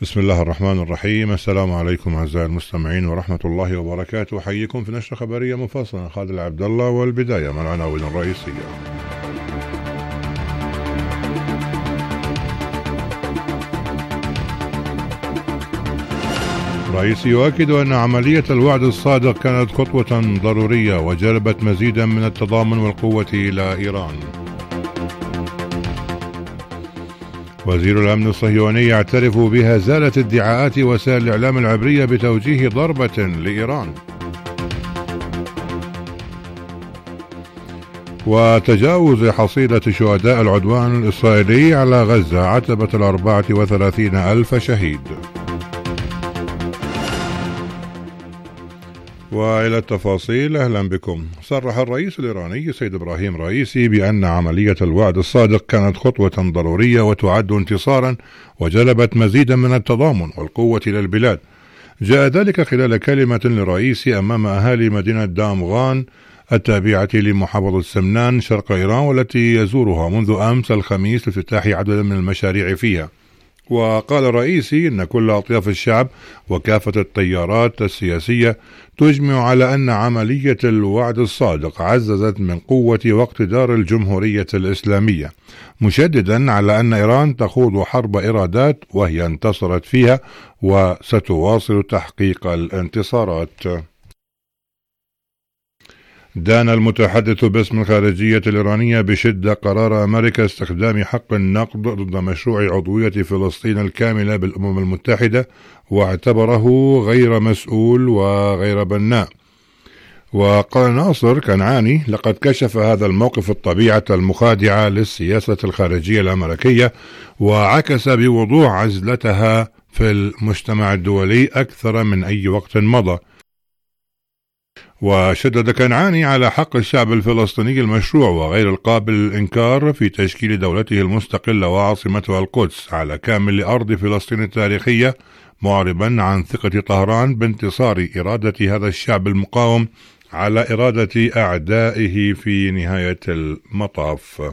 بسم الله الرحمن الرحيم. السلام عليكم أعزائي المستمعين ورحمة الله وبركاته. أحييكم في نشرة خبرية مفصلة خالد عبد الله، والبداية مع العناوين الرئيسية. الرئيس يؤكد أن عملية الوعد الصادق كانت خطوة ضرورية وجلبت مزيدا من التضامن والقوة إلى إيران. وزير الأمن الصهيوني يعترف بهزالة ادعاءات وسائل الإعلام العبرية بتوجيه ضربة لإيران. وتجاوز حصيلة شهداء العدوان الإسرائيلي على غزة عتبة 34,000 شهيد. وإلى التفاصيل. أهلا بكم. صرح الرئيس الإيراني سيد إبراهيم رئيسي بأن عملية الوعد الصادق كانت خطوة ضرورية وتعد انتصارا وجلبت مزيدا من التضامن والقوة للبلاد. جاء ذلك خلال كلمة للرئيس أمام أهالي مدينة دامغان التابعة لمحافظة سمنان شرق إيران، والتي يزورها منذ أمس الخميس لافتتاح عدد من المشاريع فيها. وقال الرئيسي إن كل أطياف الشعب وكافة التيارات السياسية تجمع على أن عملية الوعد الصادق عززت من قوة واقتدار الجمهورية الإسلامية، مشددا على أن إيران تخوض حرب إرادات وهي انتصرت فيها وستواصل تحقيق الانتصارات. دان المتحدث باسم الخارجية الإيرانية بشدة قرار أمريكا استخدام حق النقد ضد مشروع عضوية فلسطين الكاملة بالأمم المتحدة، واعتبره غير مسؤول وغير بناء. وقال ناصر كنعاني: لقد كشف هذا الموقف الطبيعة المخادعة للسياسة الخارجية الأمريكية، وعكس بوضوح عزلتها في المجتمع الدولي أكثر من أي وقت مضى. وشدد كنعاني على حق الشعب الفلسطيني المشروع وغير القابل للإنكار في تشكيل دولته المستقلة وعاصمتها القدس على كامل أرض فلسطين التاريخية، معربا عن ثقة طهران بانتصار إرادة هذا الشعب المقاوم على إرادة أعدائه في نهاية المطاف.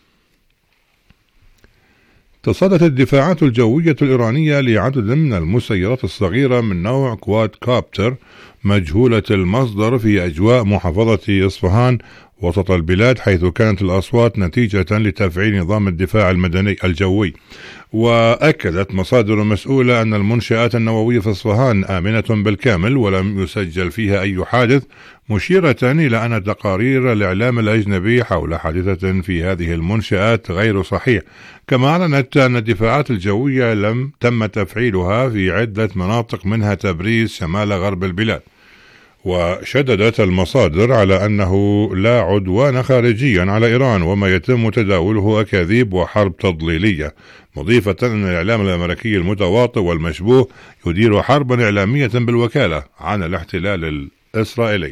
تصدت الدفاعات الجوية الإيرانية لعدد من المسيرات الصغيرة من نوع كواد كابتر مجهولة المصدر في أجواء محافظة إصفهان وسط البلاد، حيث كانت الأصوات نتيجة لتفعيل نظام الدفاع المدني الجوي. وأكدت مصادر مسؤولة أن المنشآت النووية في إصفهان آمنة بالكامل ولم يسجل فيها أي حادث، مشيرة إلى أن تقارير الإعلام الأجنبي حول حادثة في هذه المنشآت غير صحيح. كما أعلنت أن الدفاعات الجوية لم تم تفعيلها في عدة مناطق منها تبريز شمال غرب البلاد. وشددت المصادر على أنه لا عدوان خارجيا على إيران وما يتم تداوله أكاذيب وحرب تضليلية، مضيفة أن الإعلام الأمريكي المتواطئ والمشبوه يدير حربا إعلامية بالوكالة عن الاحتلال الإسرائيلي.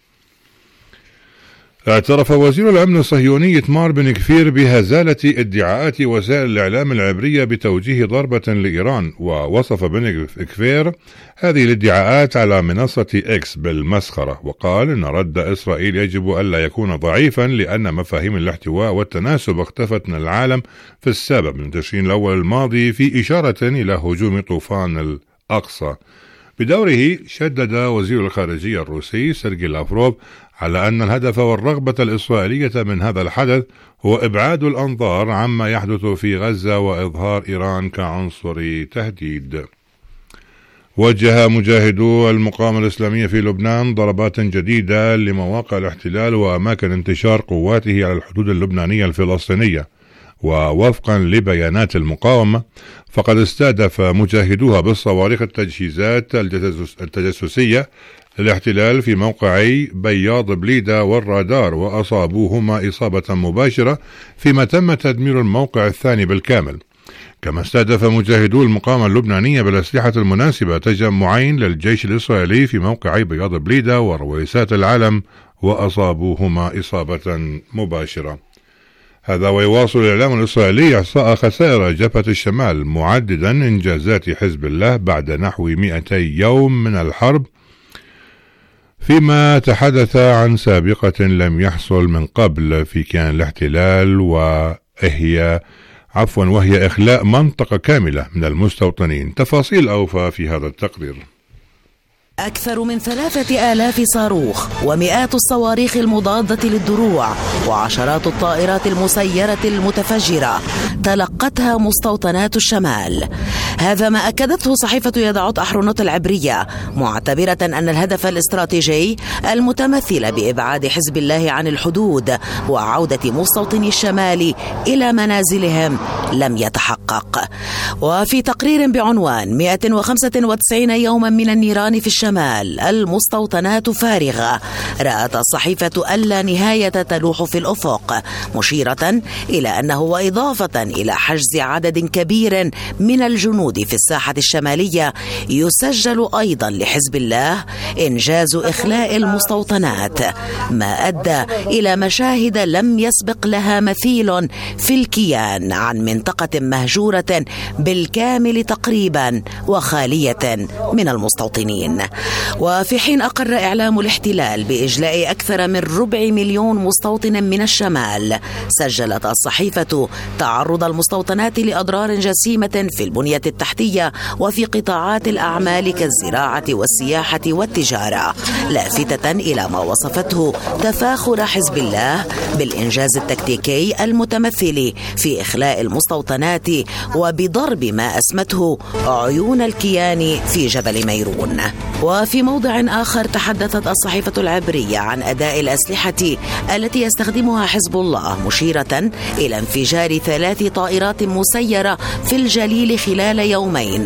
اعترف وزير الأمن الصهيوني إتمار بن كفير بهزالة ادعاءات وسائل الإعلام العبرية بتوجيه ضربة لإيران، ووصف بن كفير هذه الادعاءات على منصة إكس بالمسخرة، وقال إن رد إسرائيل يجب ألا يكون ضعيفا لأن مفاهيم الاحتواء والتناسب اختفت من العالم في السابع من تشرين الأول الماضي، في إشارة إلى هجوم طوفان الأقصى. بدوره شدد وزير الخارجية الروسي سيرجي لافروف على أن الهدف والرغبة الإسرائيلية من هذا الحدث هو إبعاد الأنظار عما يحدث في غزة وإظهار إيران كعنصر تهديد. وجه مجاهدو المقاومة الإسلامية في لبنان ضربات جديدة لمواقع الاحتلال وأماكن انتشار قواته على الحدود اللبنانية الفلسطينية. ووفقا لبيانات المقاومة فقد استهدف مجاهدوها بالصواريخ التجهيزات التجسسية للاحتلال في موقعي بياض بليدة والرادار، وأصابوهما إصابة مباشرة، فيما تم تدمير الموقع الثاني بالكامل. كما استهدف مجاهدو المقاومة اللبنانية بالأسلحة المناسبة تجمعين للجيش الإسرائيلي في موقعي بياض بليدة ورويسات العلم، وأصابوهما إصابة مباشرة. هذا ويواصل الإعلام الإسرائيلي إحصاء خسائر جبهة الشمال، معددا إنجازات حزب الله بعد نحو 200 يوم من الحرب، فيما تحدث عن سابقة لم يحصل من قبل في كيان الاحتلال، وهي وهي إخلاء منطقة كاملة من المستوطنين. تفاصيل أوفى في هذا التقرير. أكثر من 3000 صاروخ ومئات الصواريخ المضادة للدروع وعشرات الطائرات المسيرة المتفجرة تلقتها مستوطنات الشمال. هذا ما أكدته صحيفة يدعوت أحرنوت العبرية، معتبرة أن الهدف الاستراتيجي المتمثل بإبعاد حزب الله عن الحدود وعودة مستوطني الشمال إلى منازلهم لم يتحقق. وفي تقرير بعنوان 195 يوما من النيران في الشمال المستوطنات فارغة، رأت الصحيفة ألا نهاية تلوح في الأفق، مشيرة إلى أنه وإضافة إلى حجز عدد كبير من الجنود في الساحة الشمالية يسجل أيضا لحزب الله إنجاز إخلاء المستوطنات، ما أدى إلى مشاهد لم يسبق لها مثيل في الكيان عن منطقة مهجورة بالكامل تقريبا وخالية من المستوطنين. وفي حين أقر إعلام الاحتلال بإجلاء أكثر من 400,000 مستوطن من الشمال، سجلت الصحيفة تعرض المستوطنات لأضرار جسيمة في البنية التحتية وفي قطاعات الأعمال كالزراعة والسياحة والتجارة، لافتة إلى ما وصفته تفاخر حزب الله بالإنجاز التكتيكي المتمثل في إخلاء المستوطنات وبضرب ما أسمته عيون الكيان في جبل ميرون. وفي موضع آخر تحدثت الصحيفة العبرية عن أداء الأسلحة التي يستخدمها حزب الله، مشيرة إلى انفجار 3 طائرات مسيرة في الجليل خلال يومين،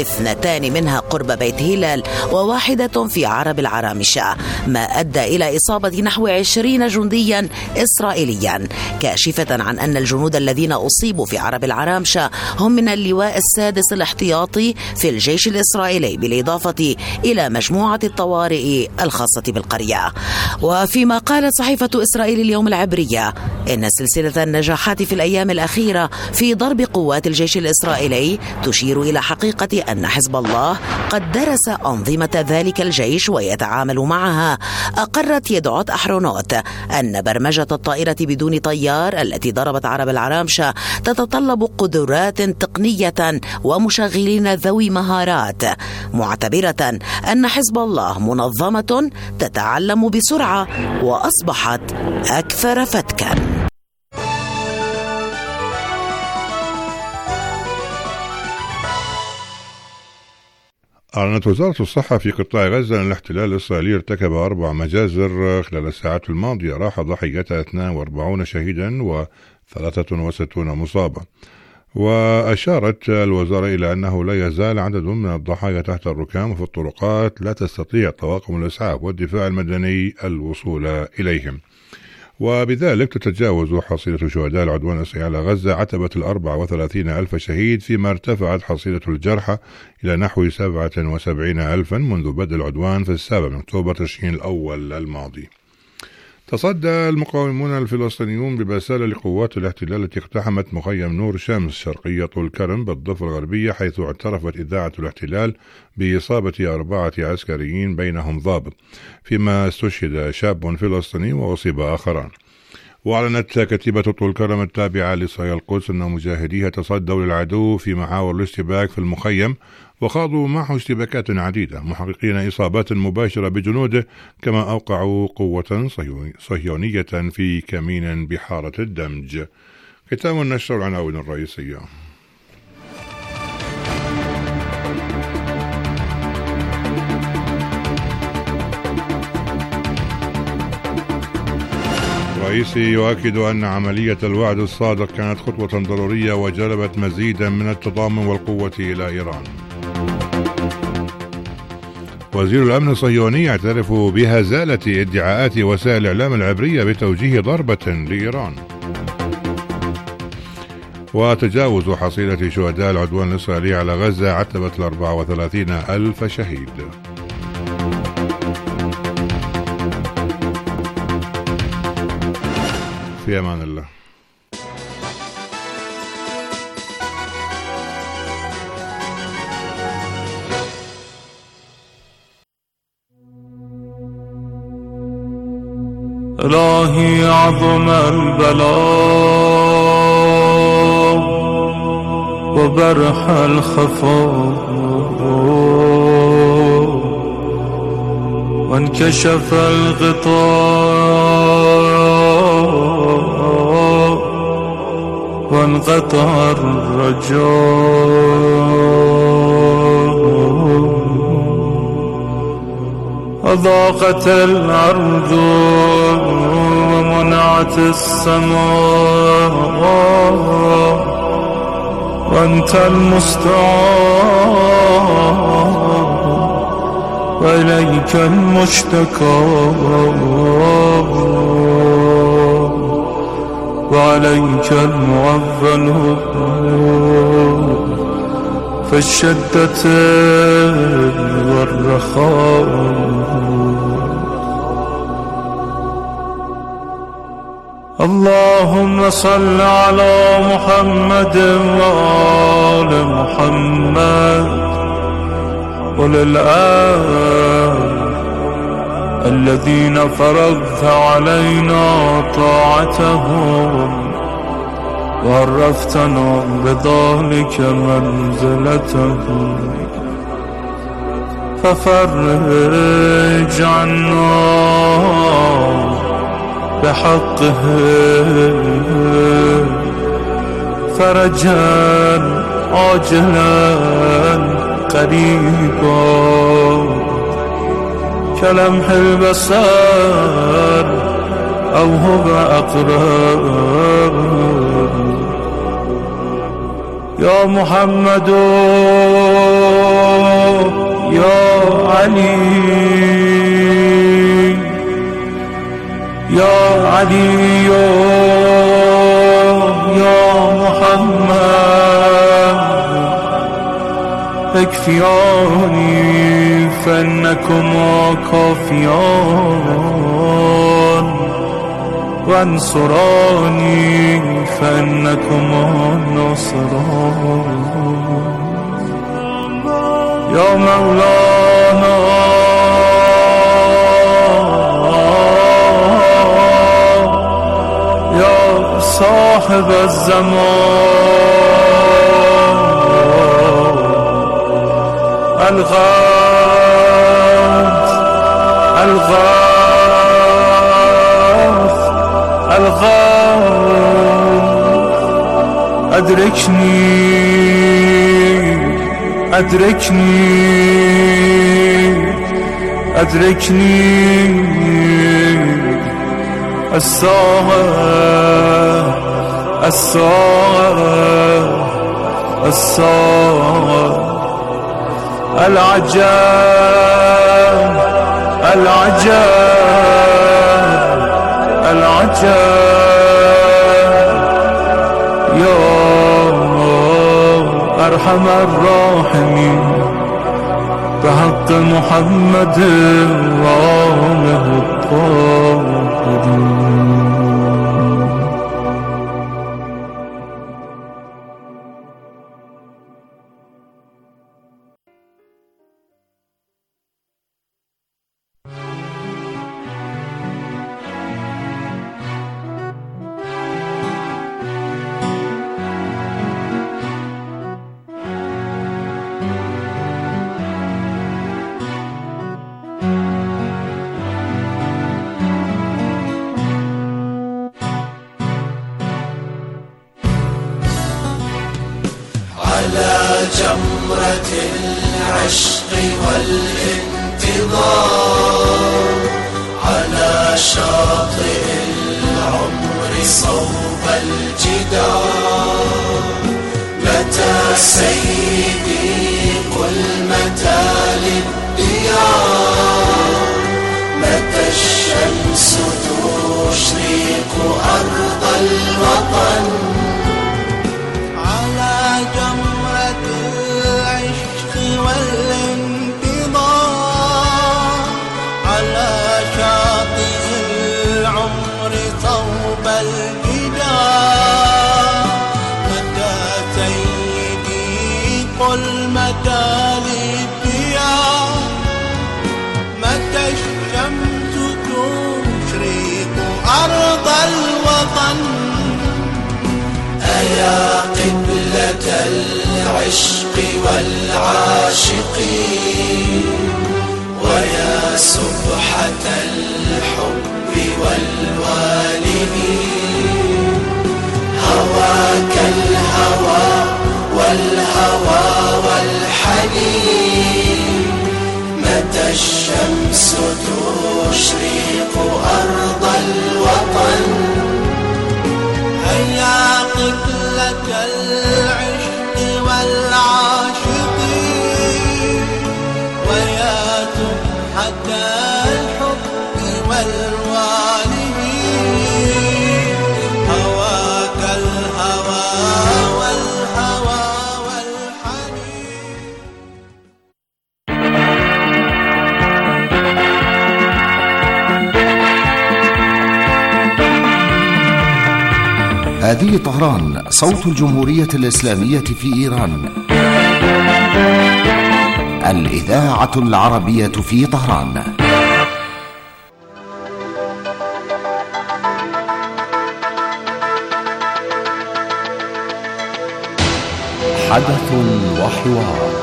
2 منها قرب بيت هلال و1 في عرب العرامشة، ما أدى إلى إصابة نحو 20 جنديا إسرائيليا، كاشفة عن أن الجنود الذين أصيبوا في عرب العرامشة هم من اللواء السادس الاحتياطي في الجيش الإسرائيلي، بالإضافة إلى مجموعة الطوارئ الخاصة بالقرية. وفيما قالت صحيفة إسرائيل اليوم العبرية إن سلسلة النجاحات في الأيام الأخيرة في ضرب قوات الجيش الإسرائيلي تشير إلى حقيقة أن حزب الله قد درس أنظمة ذلك الجيش ويتعامل معها، أقرت يدعوت أحرنوت أن برمجة الطائرة بدون طيار التي ضربت عرب العرامشة تتطلب قدرات تقنية ومشغلين ذوي مهارات، معتبرة أن حزب الله منظمة تتعلم بسرعة وأصبحت أكثر فتكا. أعلنت وزارة الصحة في قطاع غزة أن الاحتلال الإسرائيلي ارتكب 4 مجازر خلال الساعات الماضية، راح ضحيتها 42 شهيدا و63 مصابا. وأشارت الوزارة إلى أنه لا يزال عدد من الضحايا تحت الركام وفي الطرقات لا تستطيع طواقم الإسعاف والدفاع المدني الوصول إليهم، وبذلك تتجاوز حصيلة شهداء العدوان الإسرائيلي على غزة عتبة 34,000 شهيد، فيما ارتفعت حصيلة الجرحى إلى نحو 77,000 منذ بدء العدوان في 7 من أكتوبر تشرين الأول الماضي. تصدى المقاومون الفلسطينيون ببسالة لقوات الاحتلال التي اقتحمت مخيم نور شمس شرقية طول كرم بالضفة الغربية، حيث اعترفت إذاعة الاحتلال بإصابة 4 عسكريين بينهم ضابط، فيما استشهد شاب فلسطيني وأصيب آخران. وأعلنت كتيبة طول كرم التابعة لصهيون القدس أن مجاهديها تصدوا للعدو في محاور الاشتباك في المخيم، وخاضوا معه اشتباكات عديدة محققين إصابات مباشرة بجنوده، كما أوقعوا قوة صهيونية في كمين بحارة الدمج. ختام النشر العناوين الرئيسية. الرئيسي يؤكد أن عملية الوعد الصادق كانت خطوة ضرورية وجلبت مزيدا من التضامن والقوة إلى إيران. وزير الأمن الصهيوني يعترف بهزالة ادعاءات وسائل الإعلام العبرية بتوجيه ضربة لإيران. وتجاوز حصيلة شهداء العدوان الإسرائيلي على غزة عتبت 34,000 شهيد. في أمان الله. إلهي عظم البلاء وبرح الخفاء وانكشف الغطاء وانقطع الرجاء وضاقت الأرض ومنعت السماء وأنت المستعان وإليك المشتكى وعليك المعول في الشدة والرخاء. اللهم صل على محمد وآل محمد وللآل الذين فرضت علينا طاعتهم وعرفتنا بذلك منزلتهم ففرج عنا بحقه فرجا عاجلا قريبا كلمح البصر أو هو أقرب. يا محمد يا علي يا علي يا محمد اكفياني فإنكما كافيان وانصراني فإنكما ناصران. يا مولانا يا صاحب الزمان الغاث الغاث الغاث أدركني أدركني أدركني الساعة الساعة الساعة العجاب العجاب العجاب. يا أرحم الراحمين بحق محمد وآله الطاهرين. جمرة العشق والانتظار على شاطئ العمر صوب الجدار. متى سيدي قل متى للديار، متى الشمس تشرق أرض الوطن. على جمرة العشق والانتظار على شاطئ العمر صوب الجدار. متى سيدي قل متى للديار، متى الشمس تشرق أرض الوطن. أيا قبلة مدى العشق والعاشقين ويا سبحة الحب والوالدين هواك الهوى والهوى والحنين متى الشمس تشرق أرض الوطن هيا قبلة العشق والعاشقين ويا سبحة الحب والوالدين هواك الهوى والهوى والحنين. هذه طهران صوت الجمهورية الإسلامية في إيران. الإذاعة العربية في طهران. حدث وحوار.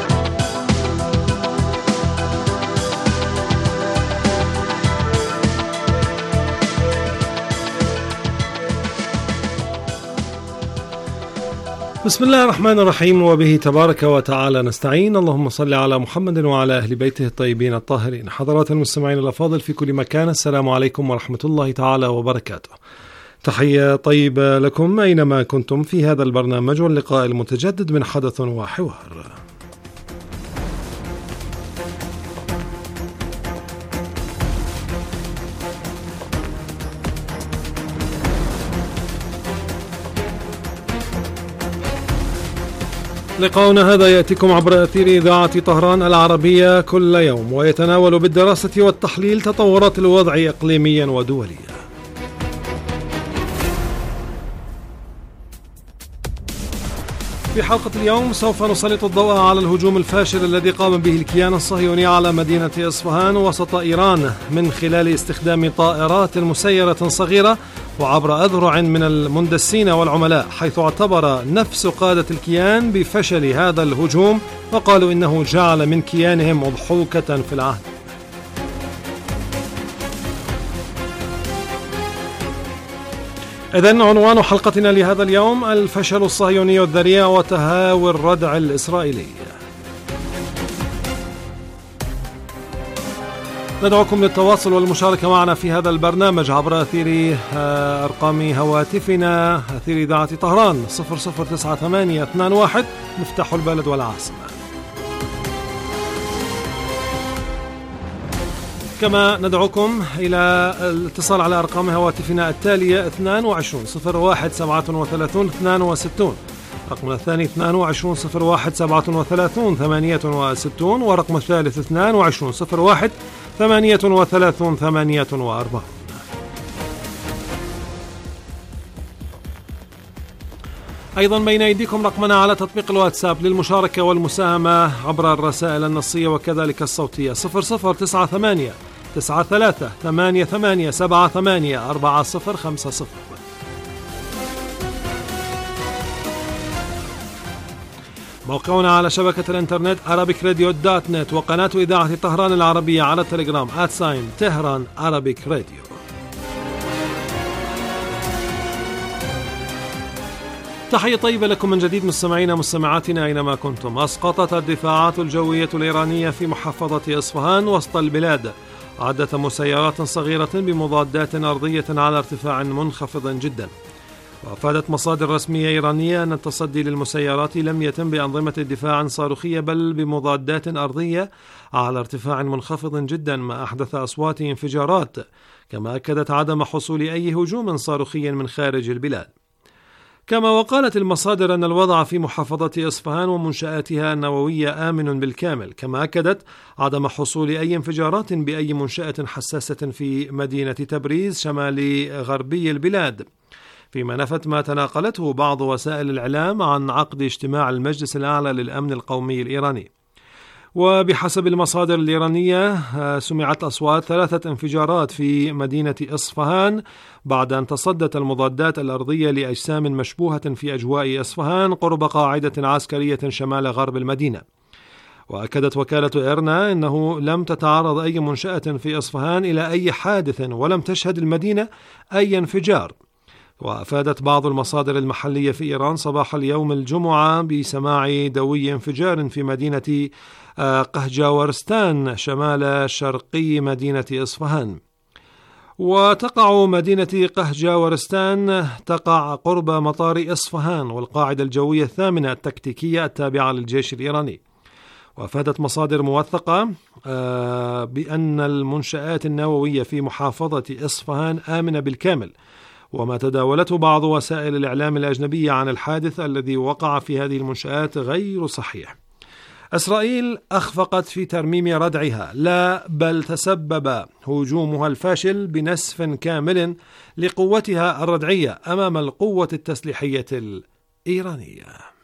بسم الله الرحمن الرحيم، وبه تبارك وتعالى نستعين. اللهم صل على محمد وعلى أهل بيته الطيبين الطاهرين. حضرات المستمعين الأفاضل في كل مكان، السلام عليكم ورحمة الله تعالى وبركاته. تحية طيبة لكم أينما كنتم في هذا البرنامج واللقاء المتجدد من حدث وحوار. لقاؤنا هذا يأتيكم عبر أثير إذاعة طهران العربية كل يوم، ويتناول بالدراسة والتحليل تطورات الوضع إقليميا ودوليا. في حلقة اليوم سوف نسلط الضوء على الهجوم الفاشل الذي قام به الكيان الصهيوني على مدينة إصفهان وسط إيران من خلال استخدام طائرات مسيرة صغيرة وعبر أذرع من المندسين والعملاء، حيث اعتبر نفس قادة الكيان بفشل هذا الهجوم وقالوا إنه جعل من كيانهم أضحوكة في العهد. إذن عنوان حلقتنا لهذا اليوم: الفشل الصهيوني الذريع وتهاوي الردع الإسرائيلي. ندعوكم للتواصل والمشاركة معنا في هذا البرنامج عبر أثير أرقام هواتفنا: أثير إذاعة طهران 009821 مفتاح البلد والعاصمة. كما ندعوكم إلى الاتصال على أرقام هواتفنا التالية: 22 01 37 62، رقم الثاني 22 01 37 68، ورقم الثالث 22 01 38 48. أيضا بين أيديكم رقمنا على تطبيق الواتساب للمشاركة والمساهمة عبر الرسائل النصية وكذلك الصوتية: 0098 93 88 78 4050. موقعنا على شبكة الانترنت arabicradio.net، وقناة إذاعة طهران العربية على التليجرام @Tehran Arabic Radio. تحية طيبة لكم من جديد مستمعينا مستمعاتنا أينما كنتم. أسقطت الدفاعات الجوية الإيرانية في محافظة إصفهان وسط البلاد عدة مسيرات صغيرة بمضادات أرضية على ارتفاع منخفض جدا. وأفادت مصادر رسمية إيرانية أن التصدي للمسيرات لم يتم بأنظمة دفاع صاروخية بل بمضادات أرضية على ارتفاع منخفض جدا، ما أحدث أصوات انفجارات، كما أكدت عدم حصول أي هجوم صاروخي من خارج البلاد. كما وقالت المصادر أن الوضع في محافظة إصفهان ومنشآتها النووية آمن بالكامل، كما أكدت عدم حصول أي انفجارات بأي منشأة حساسة في مدينة تبريز شمال غربي البلاد، فيما نفت ما تناقلته بعض وسائل الإعلام عن عقد اجتماع المجلس الأعلى للأمن القومي الإيراني. وبحسب المصادر الإيرانية سمعت أصوات 3 انفجارات في مدينة إصفهان بعد أن تصدت المضادات الأرضية لأجسام مشبوهة في أجواء إصفهان قرب قاعدة عسكرية شمال غرب المدينة. وأكدت وكالة إيرنا أنه لم تتعرض أي منشأة في إصفهان إلى أي حادث ولم تشهد المدينة أي انفجار. وأفادت بعض المصادر المحلية في إيران صباح اليوم الجمعة بسماع دوي انفجار في مدينة قهجاورستان شمال شرقي مدينة إصفهان. وتقع مدينة قهجاورستان قرب مطار إصفهان والقاعدة الجوية الثامنة التكتيكية التابعة للجيش الإيراني. وأفادت مصادر موثقة بأن المنشآت النووية في محافظة إصفهان آمنة بالكامل. وما تداولته بعض وسائل الإعلام الأجنبية عن الحادث الذي وقع في هذه المنشآت غير صحيح. إسرائيل أخفقت في ترميم ردعها، لا بل تسبب هجومها الفاشل بنسف كامل لقوتها الردعية أمام القوة التسليحية الإيرانية.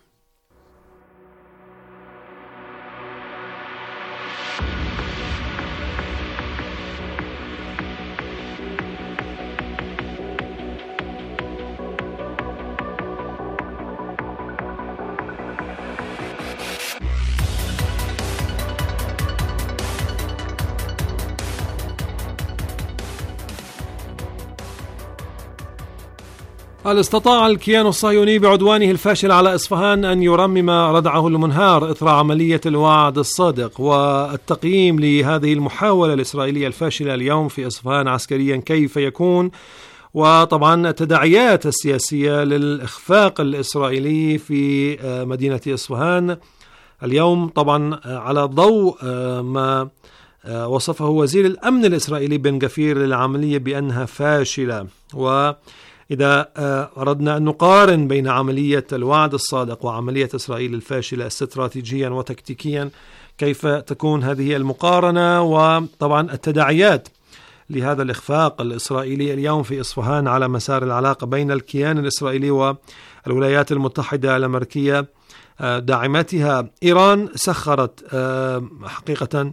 هل استطاع الكيان الصهيوني بعدوانه الفاشل على إصفهان أن يرمم ردعه المنهار إثر عملية الوعد الصادق؟ والتقييم لهذه المحاولة الإسرائيلية الفاشلة اليوم في إصفهان عسكريا كيف يكون؟ وطبعا التداعيات السياسية للإخفاق الإسرائيلي في مدينة إصفهان اليوم، طبعا على ضوء ما وصفه وزير الأمن الإسرائيلي بن غفير للعملية بأنها فاشلة. وإذا أردنا أن نقارن بين عملية الوعد الصادق وعملية إسرائيل الفاشلة استراتيجيا وتكتيكيا، كيف تكون هذه المقارنة؟ وطبعا التداعيات لهذا الإخفاق الإسرائيلي اليوم في إصفهان على مسار العلاقة بين الكيان الإسرائيلي والولايات المتحدة الأمريكية داعمتها. إيران سخرت حقيقة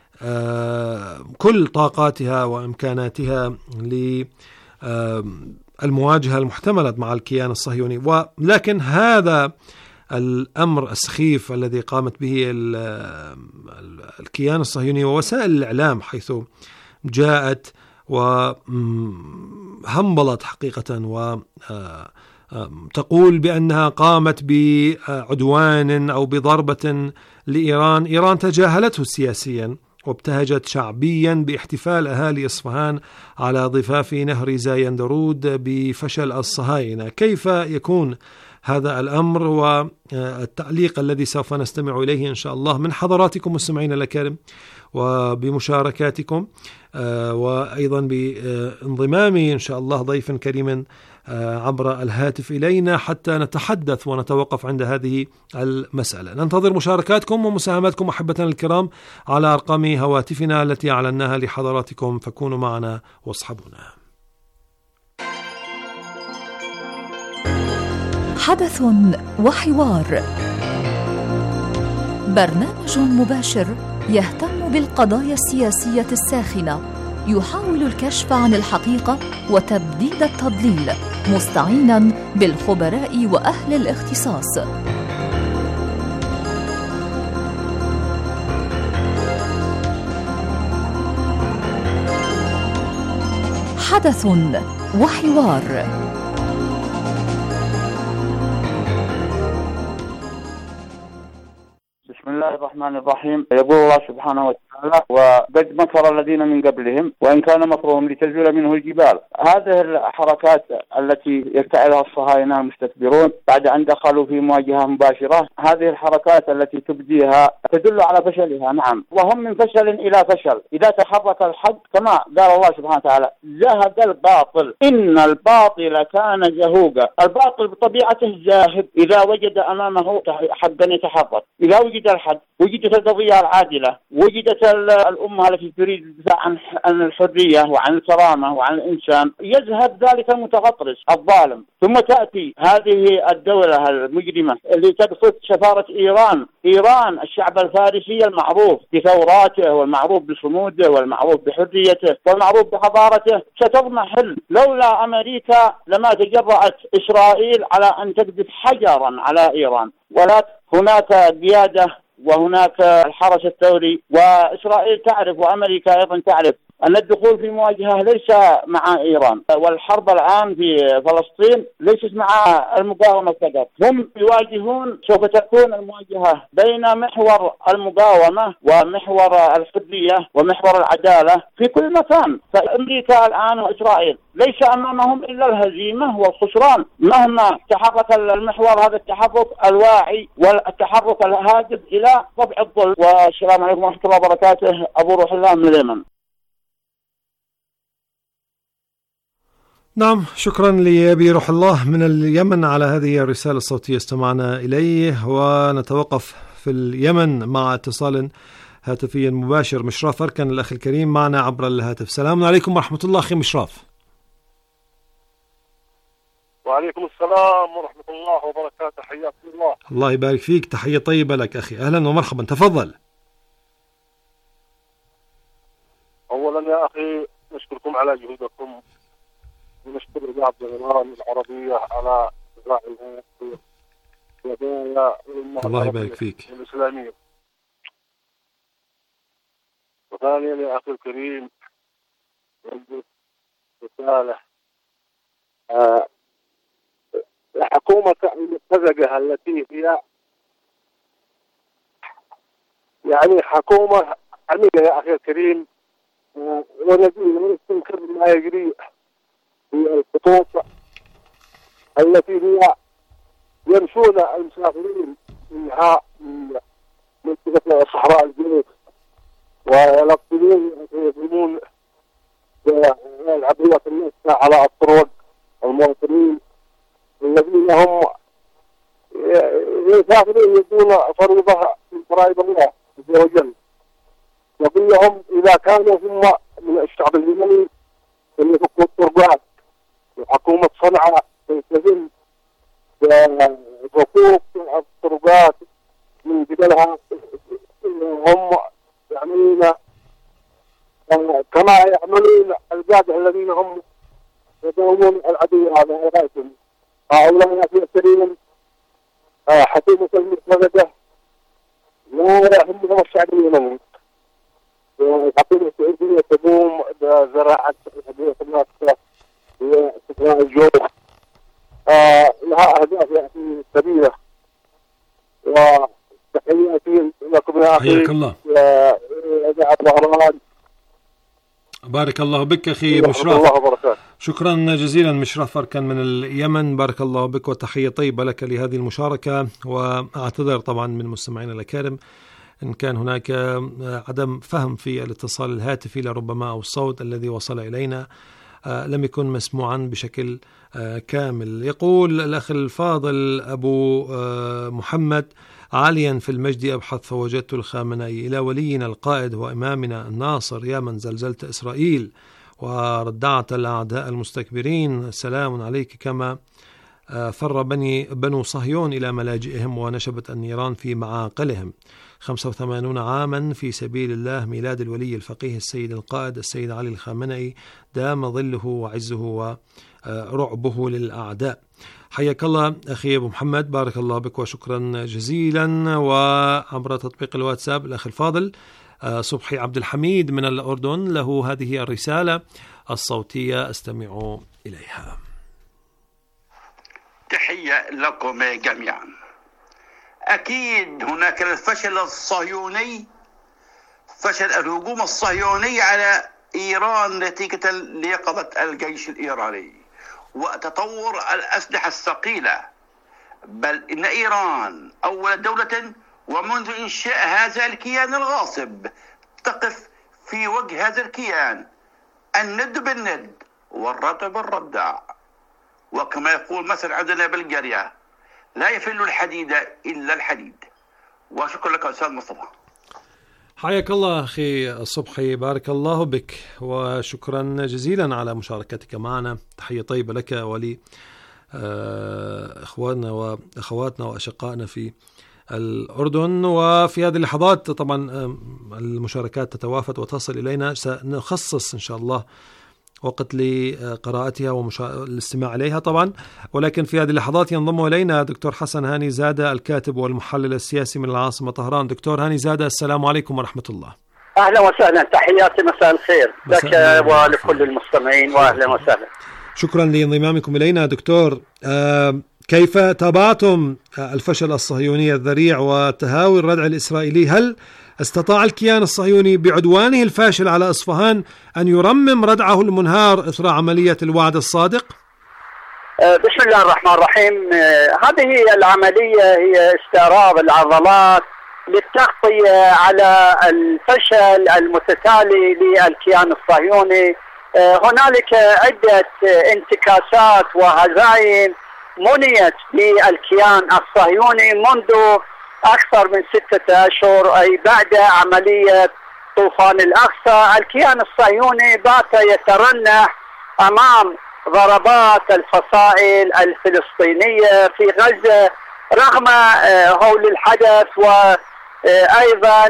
كل طاقاتها وإمكاناتها للمواجهة المحتملة مع الكيان الصهيوني، ولكن هذا الأمر السخيف الذي قامت به الكيان الصهيوني ووسائل الإعلام، حيث جاءت وهنبلت حقيقة وتقول بأنها قامت بعدوان أو بضربة لإيران. إيران تجاهلته سياسيا وابتهجت شعبيا باحتفال أهالي إصفهان على ضفاف نهر زايندرود بفشل الصهاينة. كيف يكون هذا الأمر؟ والتعليق الذي سوف نستمع إليه إن شاء الله من حضراتكم مستمعين الأكارم، وبمشاركاتكم وأيضا بانضمامي إن شاء الله ضيف كريم عبر الهاتف إلينا حتى نتحدث ونتوقف عند هذه المسألة. ننتظر مشاركاتكم ومساهماتكم أحبتنا الكرام على أرقام هواتفنا التي أعلناها لحضراتكم، فكونوا معنا واصحبونا. حدث وحوار، برنامج مباشر يهتم بالقضايا السياسية الساخنة، يحاول الكشف عن الحقيقة وتبديد التضليل، مستعينا بالخبراء وأهل الاختصاص. حدث وحوار. بسم الله الرحمن الرحيم. يقول الله سبحانه وتعالى: وقد مكر الذين من قبلهم وإن كان مكرهم لتزول منه الجبال. هذه الحركات التي يفتعلها الصهاينة المستكبرون بعد أن دخلوا في مواجهة مباشرة، هذه الحركات التي تبديها تدل على فشلها. نعم، وهم من فشل إلى فشل. إذا تحرك الحق كما قال الله سبحانه وتعالى: زهق الباطل إن الباطل كان زهوقا. الباطل بطبيعته زاهق، إذا وجد أمامه حقا يتحرك، إذا وجد الحد، وجدت القضية العادلة، وجدت الأمة التي تريد الدفاع عن الحرية وعن الكرامة وعن الإنسان، يذهب ذلك المتغطرس الظالم. ثم تأتي هذه الدولة المجرمة اللي تقصد سفارة إيران الشعب الفارسي المعروف بثوراته والمعروف بصموده والمعروف بحريته والمعروف بحضارته، ستضمحل. لولا أمريكا لما تجرأت إسرائيل على أن تقذف حجرا على إيران، ولكن هناك قيادة وهناك الحرس الثوري، وإسرائيل تعرف وأمريكا أيضا تعرف أن الدخول في مواجهة ليس مع إيران، والحرب الآن في فلسطين ليست مع المقاومة فقط، هم يواجهون. سوف تكون المواجهة بين محور المقاومة ومحور الحرية ومحور العدالة في كل مكان. فأمريكا الآن وإسرائيل ليس أمامهم إلا الهزيمة والخسران مهما تحرك المحور، هذا التحرك الواعي والتحرك الهادف إلى طبع الظل. والسلام عليكم ورحمة الله وبركاته. أبو روح الله من اليمن. نعم، شكرا لأبي روح الله من اليمن على هذه الرسالة الصوتية استمعنا إليه. ونتوقف في اليمن مع اتصال هاتفي مباشر. مشراف أركن الأخ الكريم معنا عبر الهاتف. السلام عليكم ورحمة الله أخي مشراف. وعليكم السلام ورحمة الله وبركاته، حياك الله. الله يبارك فيك، تحية طيبة لك أخي، أهلا ومرحبا، تفضل. أولا يا أخي نشكركم على جهودكم، ونشكر إذاعة الإيران العربية على إذاعتها في قضايا الله يبارك فيك الإسلامية. وثانيا يا أخي الكريم عندي رسالة الحكومة المتزقة التي هي يعني حكومة عميقة يا أخي الكريم، ونستنكر ما يجري في الخطوط التي هي يمشون المسافرين منها من منطقة الصحراء الجنوب، ويلقون يضربون العبوات الناس على الطرق، المواطنين الذين هم يسافرون يدون فريضة من فرائض الله عز وجل. يقول لهم إذا كانوا هم من الشعب اليمني اللي يفكوا الطرقات، وحكومة صنعاء تلتزم بحقوق الطرقات من قبلها، هم يعملون كما يعملون القادة الذين هم يداومون العدو على غايتهم. هؤلاء يا أخي الكريم حكومة المتزقة لا يهمهم الشعب اليمني. الحكومة السعودية تقوم بزراعة الأدوية الناسية واستثمار الجوع، لها أهداف يا أخي كبيرة. وتحياتي لكم يا أخي، حياك الله، إذاعة الإيران. بارك الله بك أخي مشراف، شكرا جزيلا مشراف أركن من اليمن، بارك الله بك وتحية طيبة لك لهذه المشاركة. وأعتذر طبعا من مستمعين الأكارم إن كان هناك عدم فهم في الاتصال الهاتفي لربما، أو الصوت الذي وصل إلينا لم يكن مسموعا بشكل كامل. يقول الأخ الفاضل أبو محمد: عاليا في المجد أبحث فوجدت الخامنئي إلى ولينا القائد وإمامنا الناصر، يا من زلزلت إسرائيل وردعت الأعداء المستكبرين، سلام عليك. كما فر بنو صهيون إلى ملاجئهم ونشبت النيران في معاقلهم. 85 عاما في سبيل الله، ميلاد الولي الفقيه السيد القائد السيد علي الخامنئي، دام ظله وعزه ورعبه للأعداء. حياك الله أخي أبو محمد، بارك الله بك وشكرا جزيلا. وعبر تطبيق الواتساب الأخ الفاضل صبحي عبد الحميد من الأردن، له هذه الرسالة الصوتية استمعوا إليها. تحية لكم جميعا. أكيد هناك الفشل الصهيوني، فشل الهجوم الصهيوني على إيران نتيجة ليقظة الجيش الإيراني وتطور الأسلحة الثقيلة. بل إن إيران أول دولة ومنذ إنشاء هذا الكيان الغاصب تقف في وجه هذا الكيان الند بالند والردع بالردع. وكما يقول مثل عندنا بالقرية: لا يفل الحديد إلا الحديد. وشكرا لك أستاذ مصطفى. حياك الله أخي الصبحي، بارك الله بك، وشكرا جزيلا على مشاركتك معنا. تحية طيبة لك ولي إخواننا وأخواتنا وأشقائنا في الأردن. وفي هذه اللحظات طبعا المشاركات تتوافد وتصل إلينا، سنخصص إن شاء الله وقت لقراءتها والاستماع إليها طبعا. ولكن في هذه اللحظات ينضم إلينا دكتور حسن هاني زادة، الكاتب والمحلل السياسي من العاصمة طهران. دكتور هاني زادة، السلام عليكم ورحمة الله. أهلا وسهلا، تحياتي، مساء الخير لك ولكل المستمعين، وأهلا وسهلا. شكرا لانضمامكم إلينا دكتور. كيف تابعتم الفشل الصهيوني الذريع وتهاوي الردع الإسرائيلي؟ هل استطاع الكيان الصهيوني بعدوانه الفاشل على إصفهان أن يرمم ردعه المنهار إثر عملية الوعد الصادق؟ بسم الله الرحمن الرحيم. هذه العملية هي استعراض العضلات للتغطية على الفشل المتتالي للكيان الصهيوني. هنالك عدة انتكاسات وهزائم منيت بالكيان الصهيوني منذ أكثر من 6 أشهر، أي بعد عملية طوفان الأقصى. الكيان الصهيوني بات يترنح أمام ضربات الفصائل الفلسطينية في غزة رغم هول الحدث، وأيضا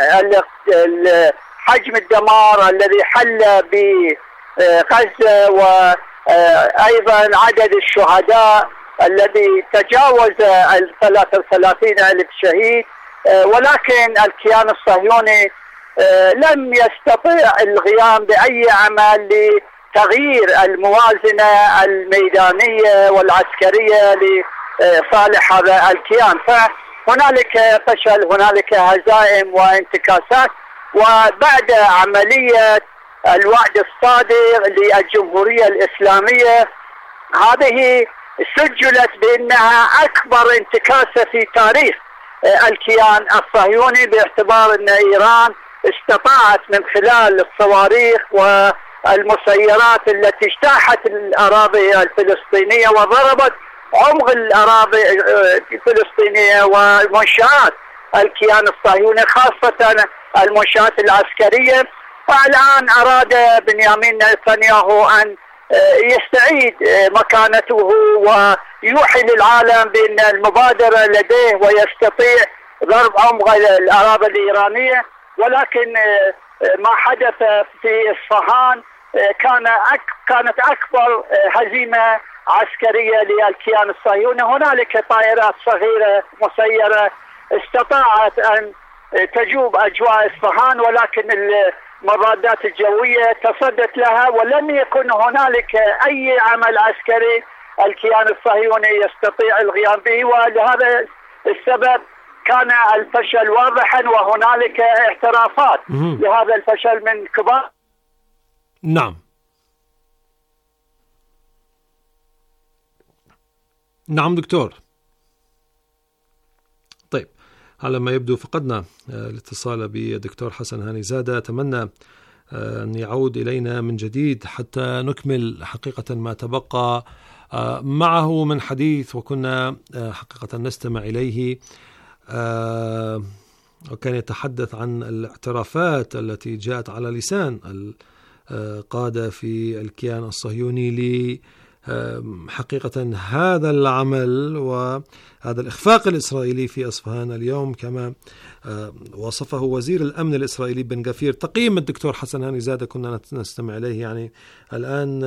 حجم الدمار الذي حل بغزة، وأيضا عدد الشهداء الذي تجاوز 33,000 شهيد. ولكن الكيان الصهيوني لم يستطع القيام بأي عمل لتغيير الموازنة الميدانية والعسكرية لصالح هذا الكيان. فهنالك فشل، هنالك هزائم وانتكاسات. وبعد عملية الوعد الصادق للجمهورية الإسلامية، هذه سجلت بأنها أكبر انتكاسة في تاريخ الكيان الصهيوني، باعتبار أن إيران استطاعت من خلال الصواريخ والمسيرات التي اجتاحت الأراضي الفلسطينية وضربت عمق الأراضي الفلسطينية ومنشآت الكيان الصهيوني، خاصة المنشآت العسكرية. والآن أراد بنيامين نتنياهو أن يستعيد مكانته ويوحي للعالم بأن المبادرة لديه ويستطيع ضرب عمق الأراضي الإيرانية. ولكن ما حدث في إصفهان كانت أكبر هزيمة عسكرية للكيان الصهيوني. هنالك طائرات صغيرة مسيرة استطاعت أن تجوب أجواء إصفهان، ولكن المضادات الجوية تصدت لها، ولم يكن هنالك أي عمل عسكري الكيان الصهيوني يستطيع القيام به. ولهذا السبب كان الفشل واضحا، وهنالك اعترافات لهذا الفشل من كبار. نعم دكتور. طيب، على ما يبدو فقدنا الاتصال بالدكتور حسن هاني زادة. أتمنى أن يعود إلينا من جديد حتى نكمل حقيقة ما تبقى معه من حديث، وكنا حقيقة نستمع إليه. وكان يتحدث عن الاعترافات التي جاءت على لسان القادة في الكيان الصهيوني حقيقة هذا العمل وهذا الإخفاق الإسرائيلي في أصفهان اليوم، كما وصفه وزير الأمن الإسرائيلي بن غفير. تقييم الدكتور حسن هاني زادة كنا نستمع إليه. يعني الآن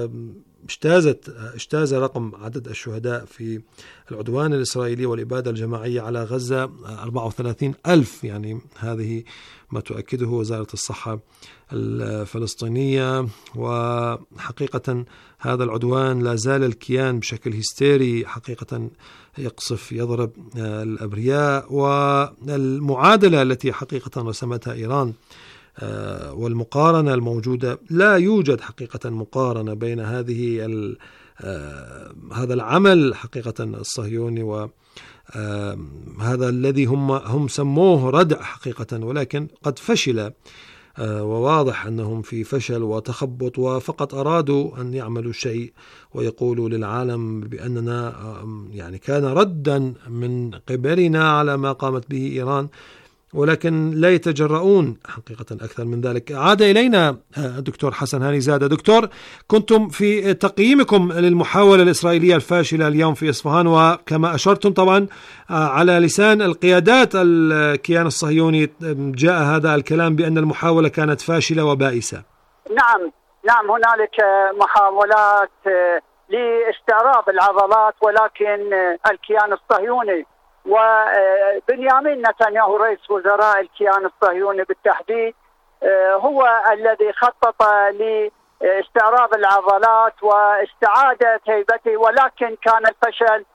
اجتاز رقم عدد الشهداء في العدوان الإسرائيلي والإبادة الجماعية على غزة 34,000. يعني هذه ما تؤكده وزارة الصحة الفلسطينية. وحقيقة هذا العدوان لا زال الكيان بشكل هستيري حقيقة يقصف يضرب الأبرياء. والمعادلة التي حقيقة رسمتها إيران والمقارنة الموجودة، لا يوجد حقيقة مقارنة بين هذا العمل حقيقة الصهيوني وهذا الذي هم سموه ردع حقيقة، ولكن قد فشل وواضح أنهم في فشل وتخبط، وفقط أرادوا أن يعملوا شيء ويقولوا للعالم بأننا يعني كان ردا من قبلنا على ما قامت به إيران، ولكن لا يتجرؤون حقيقة أكثر من ذلك. عاد إلينا الدكتور حسن هاني زادة. دكتور، كنتم في تقييمكم للمحاولة الإسرائيلية الفاشلة اليوم في إصفهان، وكما أشرتم طبعا على لسان القيادات الكيان الصهيوني جاء هذا الكلام بأن المحاولة كانت فاشلة وبائسة. نعم هنالك محاولات لاستعراض العضلات، ولكن الكيان الصهيوني وبنيامين نتنياهو رئيس وزراء الكيان الصهيوني بالتحديد هو الذي خطط لاستعراض العضلات واستعادة هيبته، ولكن كان الفشل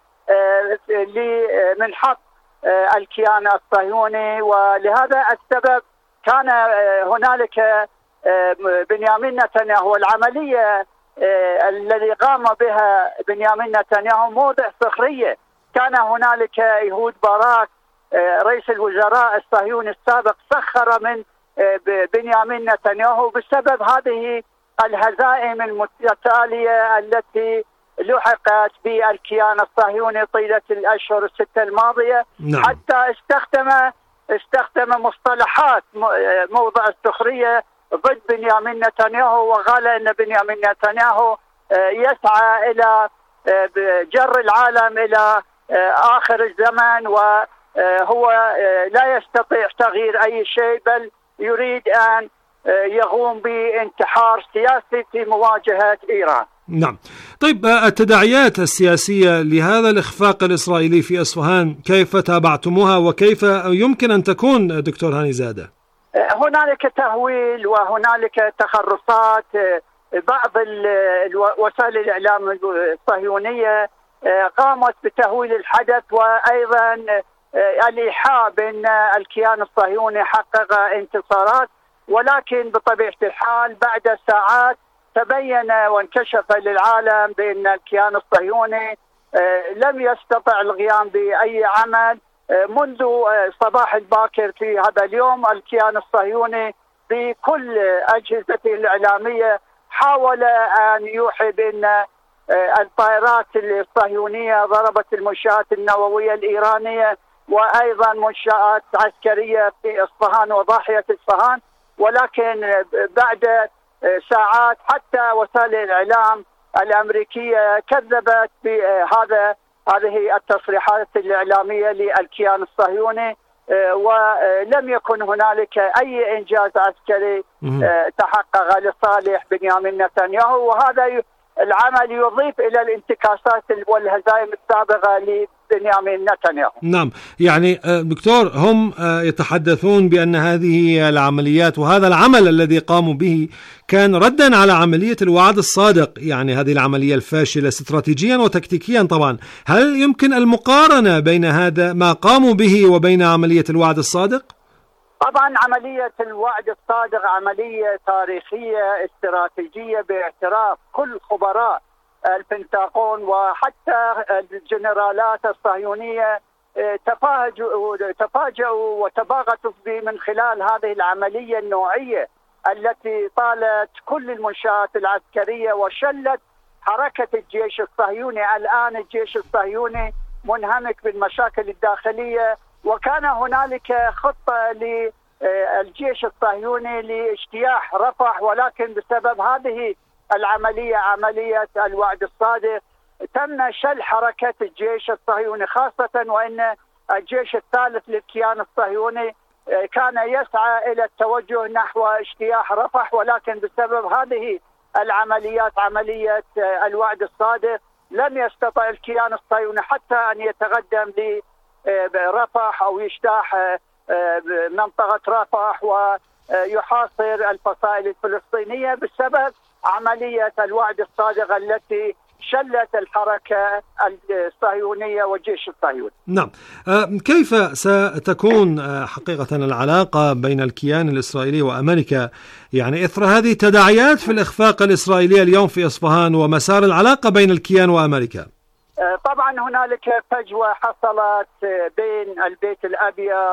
من حق الكيان الصهيوني، ولهذا السبب كان هنالك بنيامين نتنياهو العملية الذي قام بها بنيامين نتنياهو موضع سخرية. كان هنالك يهود باراك رئيس الوزراء الصهيوني السابق سخر من بنيامين نتنياهو بسبب هذه الهزائم المتتالية التي لحقت بالكيان الصهيوني طيلة الأشهر الستة الماضية. حتى استخدم مصطلحات موضع السخرية ضد بنيامين نتنياهو، وقال أن بنيامين نتنياهو يسعى إلى جر العالم إلى آخر الزمن، وهو لا يستطيع تغيير أي شيء، بل يريد أن يقوم بانتحار سياسي في مواجهة إيران. نعم. طيب، التداعيات السياسية لهذا الإخفاق الإسرائيلي في أصفهان كيف تابعتموها وكيف يمكن أن تكون دكتور هاني زادة؟ هنالك تهويل وهنالك تخرصات. بعض وسائل الإعلام الصهيونية قامت بتهويل الحدث، وأيضا الإيحاء بأن الكيان الصهيوني حقق انتصارات، ولكن بطبيعة الحال بعد ساعات تبين وانكشف للعالم بأن الكيان الصهيوني لم يستطع القيام بأي عمل. منذ صباح الباكر في هذا اليوم الكيان الصهيوني بكل أجهزته الإعلامية حاول أن يوحي بأن الطائرات الصهيونية ضربت المنشآت النووية الإيرانية وأيضا منشآت عسكرية في إصفهان وضاحية إصفهان، ولكن بعد ساعات حتى وسائل الإعلام الأمريكية كذبت هذه التصريحات الإعلامية للكيان الصهيوني، ولم يكن هنالك أي إنجاز عسكري تحقق لصالح بنيامين نتنياهو، وهذا العمل يضيف إلى الانتكاسات والهزائم السابقة لبنيامين نتنياهو. نعم، يعني دكتور، هم يتحدثون بأن هذه العمليات وهذا العمل الذي قاموا به كان ردا على عملية الوعد الصادق، يعني هذه العملية الفاشلة استراتيجيا وتكتيكيا طبعا. هل يمكن المقارنة بين هذا ما قاموا به وبين عملية الوعد الصادق؟ طبعا عملية الوعد الصادق عملية تاريخية استراتيجية باعتراف كل خبراء البنتاغون وحتى الجنرالات الصهيونية تفاجؤوا وتباغتوا من خلال هذه العملية النوعية التي طالت كل المنشآت العسكرية وشلت حركة الجيش الصهيوني. الآن الجيش الصهيوني منهمك بالمشاكل الداخلية، وكان هنالك خطة للجيش الصهيوني لاجتياح رفح، ولكن بسبب هذه العملية عملية الوعد الصادق تم شل حركة الجيش الصهيوني، خاصة وأن الجيش الثالث للكيان الصهيوني كان يسعى إلى التوجه نحو اجتياح رفح، ولكن بسبب هذه العمليات عملية الوعد الصادق لم يستطع الكيان الصهيوني حتى أن يتقدم لرفح أو يجتاح منطقة رفح ويحاصر الفصائل الفلسطينية بسبب عملية الوعد الصادق التي شلت الحركة الصهيونية والجيش الصهيوني. نعم. كيف ستكون حقيقة العلاقة بين الكيان الإسرائيلي وأمريكا يعني إثر هذه التداعيات في الإخفاق الإسرائيلي اليوم في إصفهان ومسار العلاقة بين الكيان وأمريكا؟ طبعا هنالك فجوة حصلت بين البيت الأبيض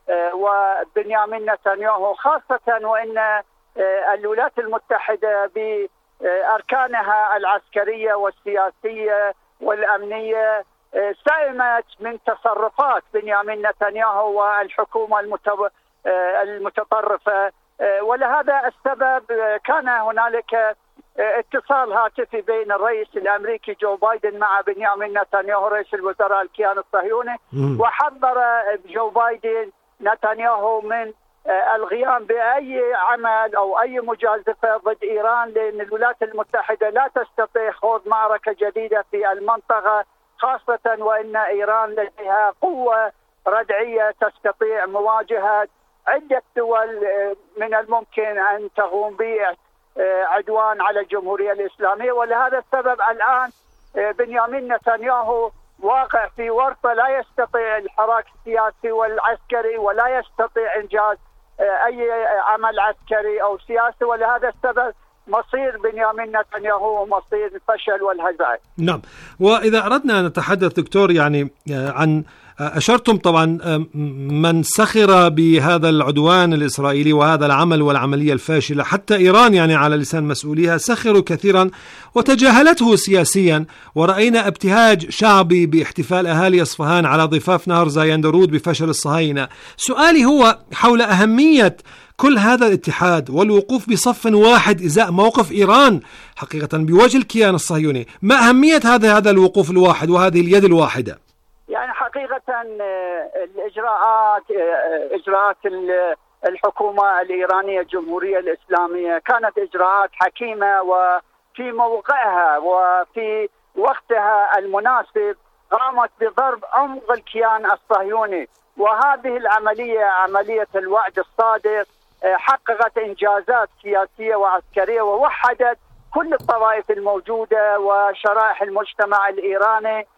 وبنيامين نتنياهو، خاصة وأن الولايات المتحدة بأركانها العسكرية والسياسية والأمنية سئمت من تصرفات بنيامين نتنياهو والحكومة المتطرفة، ولهذا السبب كان هنالك اتصال هاتفي بين الرئيس الأمريكي جو بايدن مع بنيامين نتنياهو رئيس الوزراء الكيان الصهيوني، وحذر جو بايدن نتنياهو من القيام بأي عمل أو أي مجازفة ضد إيران، لأن الولايات المتحدة لا تستطيع خوض معركة جديدة في المنطقة، خاصة وأن إيران لديها قوة ردعية تستطيع مواجهة عدة دول من الممكن أن تقوم بعدوان على الجمهورية الإسلامية. ولهذا السبب الآن بنيامين نتنياهو واقع في ورطة، لا يستطيع الحراك السياسي والعسكري ولا يستطيع إنجاز أي عمل عسكري أو سياسي، ولهذا السبب مصير بنيامين نتنياهو مصير الفشل والهزائم. نعم، وإذا أردنا أن نتحدث دكتور يعني عن أشرتم طبعا من سخر بهذا العدوان الإسرائيلي وهذا العمل والعملية الفاشلة، حتى إيران يعني على لسان مسؤوليها سخروا كثيرا وتجاهلته سياسيا، ورأينا ابتهاج شعبي باحتفال أهالي أصفهان على ضفاف نهر زايندرود بفشل الصهاينة. سؤالي هو حول أهمية كل هذا الاتحاد والوقوف بصف واحد إزاء موقف إيران حقيقة بوجه الكيان الصهيوني. ما أهمية هذا الوقوف الواحد وهذه اليد الواحدة؟ يعني حقيقة إجراءات الحكومة الإيرانية الجمهورية الإسلامية كانت إجراءات حكيمة وفي موقعها وفي وقتها المناسب، قامت بضرب عمق الكيان الصهيوني، وهذه العملية عملية الوعد الصادق حققت إنجازات سياسية وعسكرية ووحدت كل الطوائف الموجودة وشرائح المجتمع الإيراني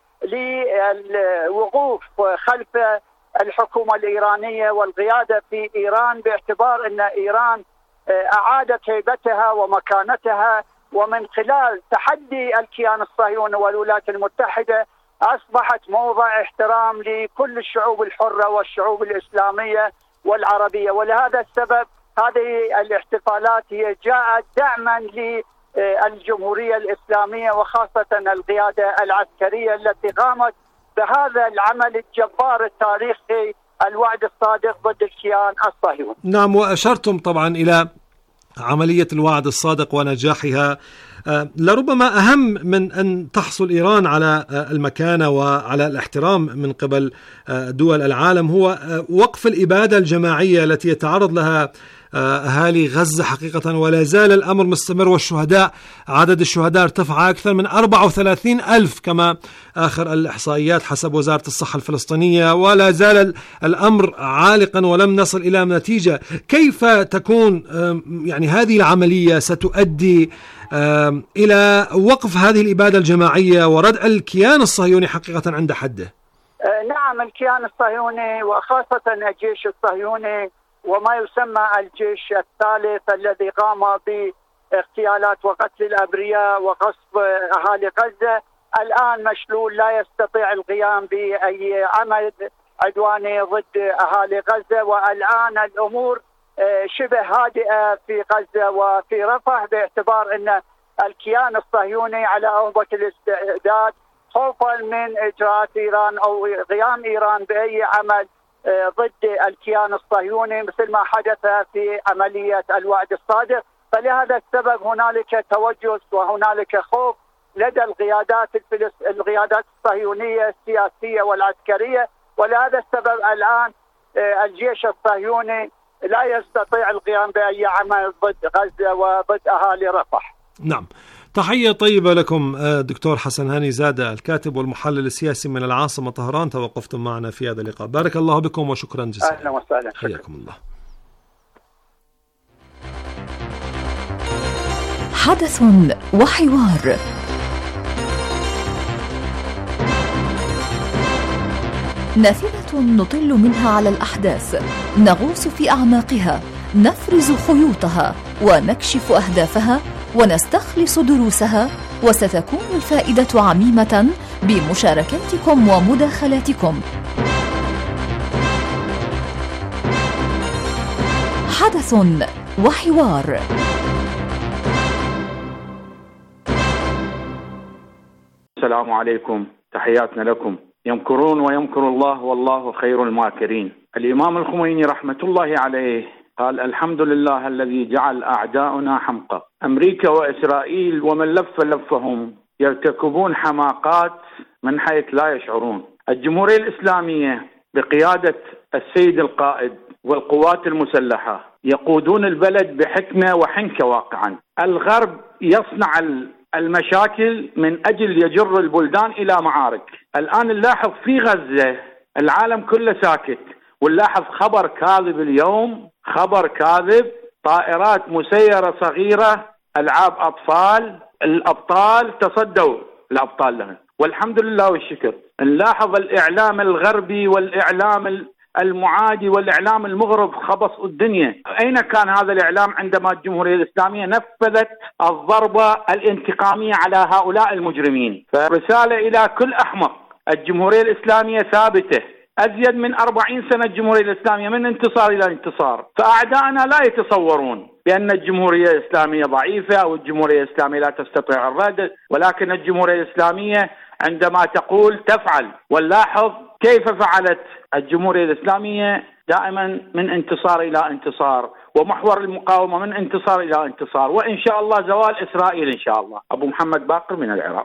للوقوف خلف الحكومة الإيرانية والقيادة في إيران، باعتبار أن إيران أعادت هيبتها ومكانتها، ومن خلال تحدي الكيان الصهيوني والولايات المتحدة أصبحت موضع احترام لكل الشعوب الحرة والشعوب الإسلامية والعربية. ولهذا السبب هذه الاحتفالات هي جاءت دعما للجمهورية الإسلامية وخاصة القيادة العسكرية التي قامت بهذا العمل الجبار التاريخي الوعد الصادق ضد الكيان الصهيوني. نعم، وأشرتم طبعا إلى عملية الوعد الصادق ونجاحها. لربما أهم من أن تحصل إيران على المكانة وعلى الاحترام من قبل دول العالم هو وقف الإبادة الجماعية التي يتعرض لها أهالي غزة حقيقة، ولا زال الأمر مستمر، والشهداء عدد الشهداء ارتفع أكثر من 34,000 كما آخر الإحصائيات حسب وزارة الصحة الفلسطينية، ولا زال الأمر عالقا ولم نصل إلى نتيجة. كيف تكون يعني هذه العملية ستؤدي إلى وقف هذه الإبادة الجماعية وردع الكيان الصهيوني حقيقة عند حده؟ نعم، الكيان الصهيوني وخاصة الجيش الصهيوني وما يسمى الجيش الثالث الذي قام باغتيالات وقتل الأبرياء وغصب أهالي غزة الآن مشلول، لا يستطيع القيام بأي عمل عدواني ضد أهالي غزة، والآن الأمور شبه هادئة في غزة وفي رفح، باعتبار أن الكيان الصهيوني على أوبة الاستعداد خوفا من إجراءات إيران أو قيام إيران بأي عمل ضد الكيان الصهيوني مثل ما حدث في عملية الوعد الصادق. فلهذا السبب هنالك توجس وهنالك خوف لدى القيادات الصهيونية السياسية والعسكرية، ولهذا السبب الآن الجيش الصهيوني لا يستطيع القيام بأي عمل ضد غزة وضد أهالي رفح. نعم، تحية طيبة لكم دكتور حسن هاني زادة، الكاتب والمحلل السياسي من العاصمة طهران، توقفتم معنا في هذا اللقاء. بارك الله بكم وشكرا جزيلا. أهلا وسهلا. حياكم الله. حدث وحوار. نافذة نطل منها على الأحداث، نغوص في أعماقها، نفرز خيوطها ونكشف أهدافها ونستخلص دروسها، وستكون الفائدة عميمة بمشاركاتكم ومداخلاتكم. حدث وحوار. السلام عليكم، تحياتنا لكم. يمكرون ويمكر الله والله خير الماكرين. الإمام الخميني رحمة الله عليه قال: الحمد لله الذي جعل أعداؤنا حمقى. أمريكا وإسرائيل ومن لفهم يرتكبون حماقات من حيث لا يشعرون. الجمهورية الإسلامية بقيادة السيد القائد والقوات المسلحة يقودون البلد بحكمة وحنكة واقعا. الغرب يصنع المشاكل من أجل يجر البلدان إلى معارك. الآن نلاحظ في غزة العالم كله ساكت، ونلاحظ خبر كاذب اليوم، خبر كاذب، طائرات مسيرة صغيرة، ألعاب أطفال، الأبطال تصدوا الأبطال لها، والحمد لله والشكر. نلاحظ الإعلام الغربي والإعلام المعادي والإعلام المغرب خبص الدنيا. أين كان هذا الإعلام عندما الجمهورية الإسلامية نفذت الضربة الانتقامية على هؤلاء المجرمين؟ فرسالة إلى كل أحمق: الجمهورية الإسلامية ثابتة أزيد من 40 سنة. الجمهورية الإسلامية من انتصار إلى انتصار، فأعداءنا لا يتصورون بأن الجمهورية الإسلامية ضعيفة أو الجمهورية الإسلامية لا تستطيع الرد، ولكن الجمهورية الإسلامية عندما تقول تفعل. ونلاحظ كيف فعلت الجمهورية الإسلامية دائما من انتصار إلى انتصار، ومحور المقاومة من انتصار إلى انتصار، وإن شاء الله زوال إسرائيل إن شاء الله. أبو محمد باقر من العراق.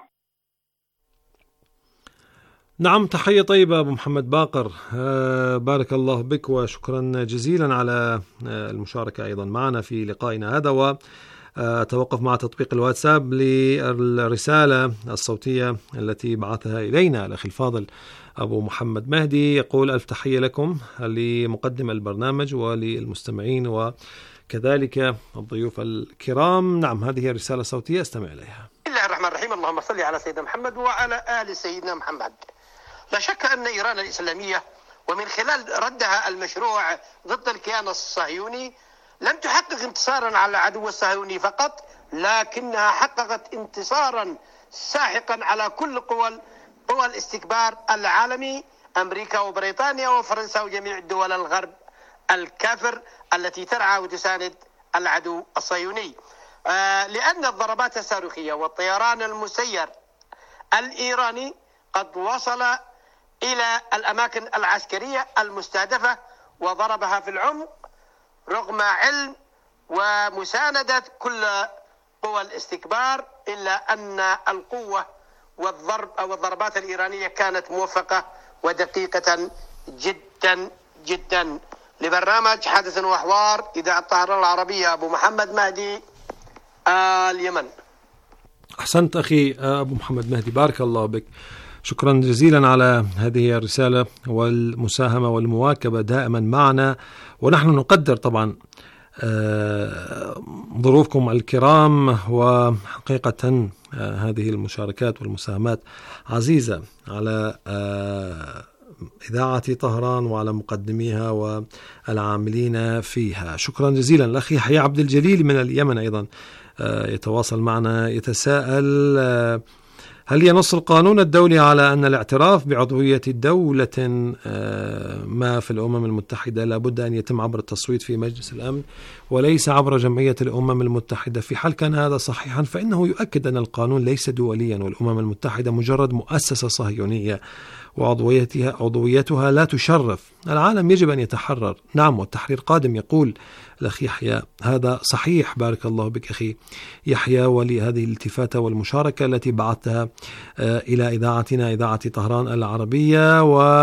نعم، تحية طيبة أبو محمد باقر، بارك الله بك وشكرا جزيلا على المشاركة أيضا معنا في لقائنا هذا. وأتوقف مع تطبيق الواتساب للرسالة الصوتية التي بعثها إلينا الأخ الفاضل أبو محمد مهدي. يقول: ألف تحية لكم لمقدم البرنامج وللمستمعين وكذلك الضيوف الكرام. نعم، هذه رسالة صوتية استمع إليها. بسم الله الرحمن الرحيم. اللهم صل على سيدنا محمد وعلى آل سيدنا محمد. لا شك أن إيران الإسلامية ومن خلال ردها المشروع ضد الكيان الصهيوني لم تحقق انتصارا على العدو الصهيوني فقط، لكنها حققت انتصارا ساحقا على كل قوى الاستكبار العالمي، أمريكا وبريطانيا وفرنسا وجميع دول الغرب الكافر التي ترعى وتساند العدو الصهيوني. لأن الضربات الصاروخية والطيران المسير الإيراني قد وصل إلى الأماكن العسكرية المستهدفة وضربها في العمق رغم علم ومساندة كل قوى الاستكبار، إلا أن القوة والضرب أو الضربات الإيرانية كانت موفقة ودقيقة جدا جدا. لبرنامج حدث وحوار إذاعة الطاهرة العربية، أبو محمد مهدي، اليمن. أحسنت أخي أبو محمد مهدي، بارك الله بك، شكرا جزيلا على هذه الرسالة والمساهمة والمواكبة دائما معنا. ونحن نقدر طبعا ظروفكم الكرام، وحقيقة هذه المشاركات والمساهمات عزيزة على إذاعة طهران وعلى مقدميها والعاملين فيها. شكرا جزيلا. الأخ يحيى عبد الجليل من اليمن أيضا يتواصل معنا، يتساءل: هل ينص القانون الدولي على أن الاعتراف بعضوية دولة ما في الأمم المتحدة لابد أن يتم عبر التصويت في مجلس الأمن وليس عبر جمعية الأمم المتحدة؟ في حال كان هذا صحيحا فإنه يؤكد أن القانون ليس دوليا، والأمم المتحدة مجرد مؤسسة صهيونية وعضويتها لا تشرف. العالم يجب أن يتحرر. نعم، والتحرير قادم، يقول الأخ يحيى. هذا صحيح، بارك الله بك أخي يحيى، ولهذه الالتفاتة والمشاركة التي بعثتها إلى إذاعتنا إذاعة طهران العربية،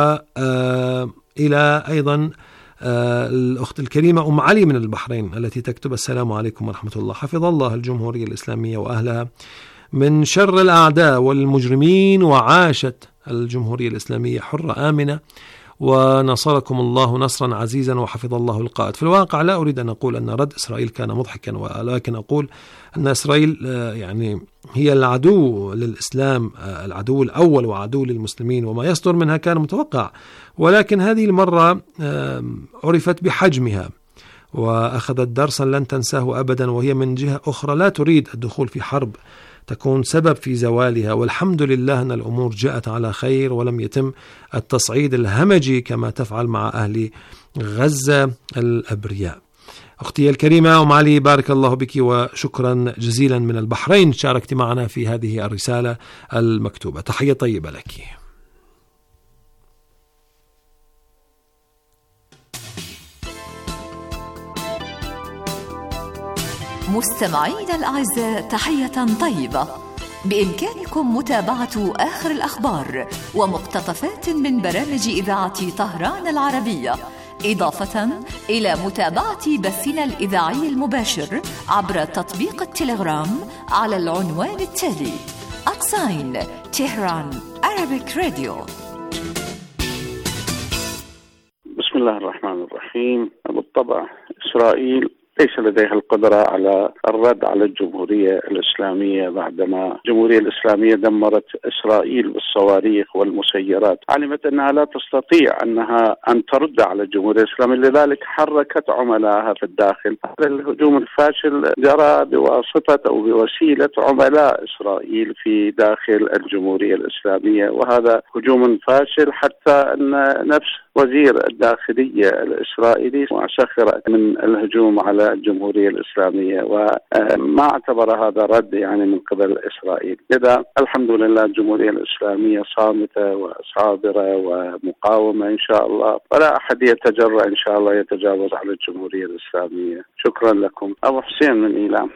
وإلى أيضا الأخت الكريمة أم علي من البحرين التي تكتب: السلام عليكم ورحمة الله، حفظ الله الجمهورية الإسلامية وأهلها من شر الأعداء والمجرمين، وعاشت الجمهورية الإسلامية حرة آمنة، ونصركم الله نصرا عزيزا، وحفظ الله القائد. في الواقع لا أريد أن أقول أن رد إسرائيل كان مضحكا، ولكن أقول أن إسرائيل يعني هي العدو للإسلام، العدو الأول وعدو للمسلمين، وما يصدر منها كان متوقع، ولكن هذه المرة عرفت بحجمها وأخذت درسا لن تنساه أبدا، وهي من جهة أخرى لا تريد الدخول في حرب تكون سبب في زوالها. والحمد لله أن الأمور جاءت على خير ولم يتم التصعيد الهمجي كما تفعل مع أهل غزة الأبرياء. أختي الكريمة أم علي، بارك الله بك وشكرا جزيلا من البحرين، شاركت معنا في هذه الرسالة المكتوبة. تحية طيبة لك. مستمعينا الأعزاء، تحية طيبة. بإمكانكم متابعة آخر الأخبار ومقتطفات من برامج إذاعة طهران العربية، إضافة إلى متابعة بثنا الإذاعي المباشر عبر تطبيق التليجرام على العنوان التالي: @Tehran Arabic Radio. بسم الله الرحمن الرحيم. بالطبع إسرائيل ليس لديها القدرة على الرد على الجمهورية الإسلامية بعدما الجمهورية الإسلامية دمرت إسرائيل بالصواريخ والمسيرات. علمت أنها لا تستطيع أن ترد على الجمهورية الإسلامية، لذلك حركت عملائها في الداخل. هذا الهجوم الفاشل جرى بواسطة أو بوسيلة عملاء إسرائيل في داخل الجمهورية الإسلامية، وهذا هجوم فاشل حتى أن نفس وزير الداخلية الإسرائيلي سخر من الهجوم على الجمهورية الإسلامية، وما اعتبر هذا رد من قبل إسرائيل. لذا الحمد لله الجمهورية الإسلامية صامتة وصابرة ومقاومة إن شاء الله، ولا أحد يتجرأ إن شاء الله يتجاوز على الجمهورية الإسلامية. شكرا لكم. أبو حسين من إيلام.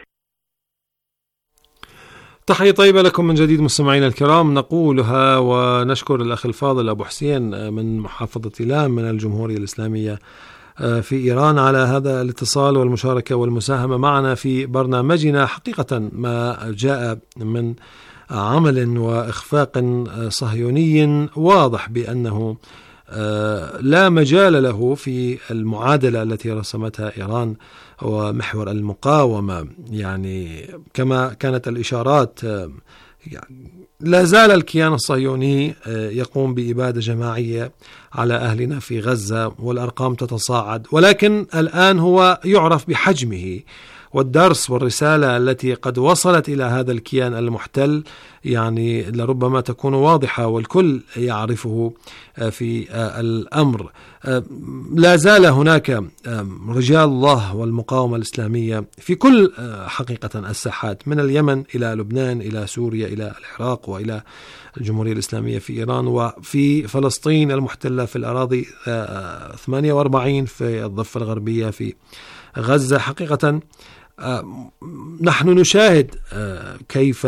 تحية طيبة لكم من جديد مستمعينا الكرام، نقولها ونشكر الأخ الفاضل أبو حسين من محافظة إيلام من الجمهورية الإسلامية في إيران على هذا الاتصال والمشاركة والمساهمة معنا في برنامجنا. حقيقة ما جاء من عمل وإخفاق صهيوني واضح بأنه لا مجال له في المعادلة التي رسمتها إيران ومحور المقاومة. كما كانت الإشارات، لا زال الكيان الصهيوني يقوم بإبادة جماعية على أهلنا في غزة، والأرقام تتصاعد، ولكن الآن هو يعرف بحجمه، والدرس والرسالة التي قد وصلت إلى هذا الكيان المحتل لربما تكون واضحة والكل يعرفه في الأمر. لا زال هناك رجال الله والمقاومة الإسلامية في كل حقيقة الساحات، من اليمن إلى لبنان إلى سوريا إلى العراق وإلى الجمهورية الإسلامية في إيران، وفي فلسطين المحتلة في الأراضي 48 في الضفة الغربية في غزة. حقيقة نحن نشاهد كيف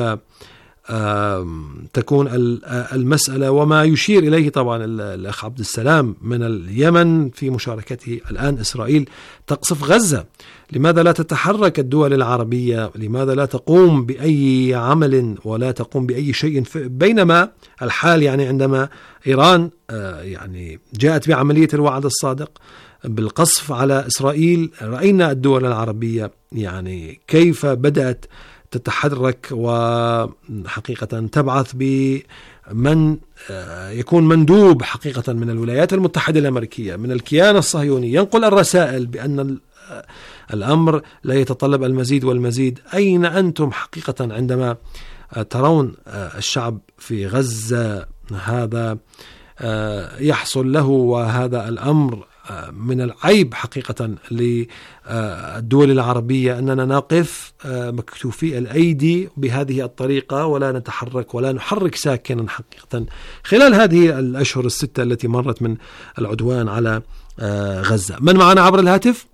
تكون المسألة، وما يشير إليه طبعا الأخ عبد السلام من اليمن في مشاركته الآن. إسرائيل تقصف غزة، لماذا لا تتحرك الدول العربية؟ لماذا لا تقوم بأي عمل ولا تقوم بأي شيء؟ بينما الحال عندما إيران جاءت بعملية الوعد الصادق بالقصف على إسرائيل، رأينا الدول العربية كيف بدأت تتحرك وحقيقة تبعث بمن يكون مندوب حقيقة من الولايات المتحدة الأمريكية، من الكيان الصهيوني، ينقل الرسائل بأن الأمر لا يتطلب المزيد والمزيد. أين أنتم حقيقة عندما ترون الشعب في غزة هذا يحصل له؟ وهذا الأمر من العيب حقيقة للدول العربية أننا نقف مكتوفي الأيدي بهذه الطريقة ولا نتحرك ولا نحرك ساكنا حقيقة خلال هذه الأشهر الستة التي مرت من العدوان على غزة. من معنا عبر الهاتف؟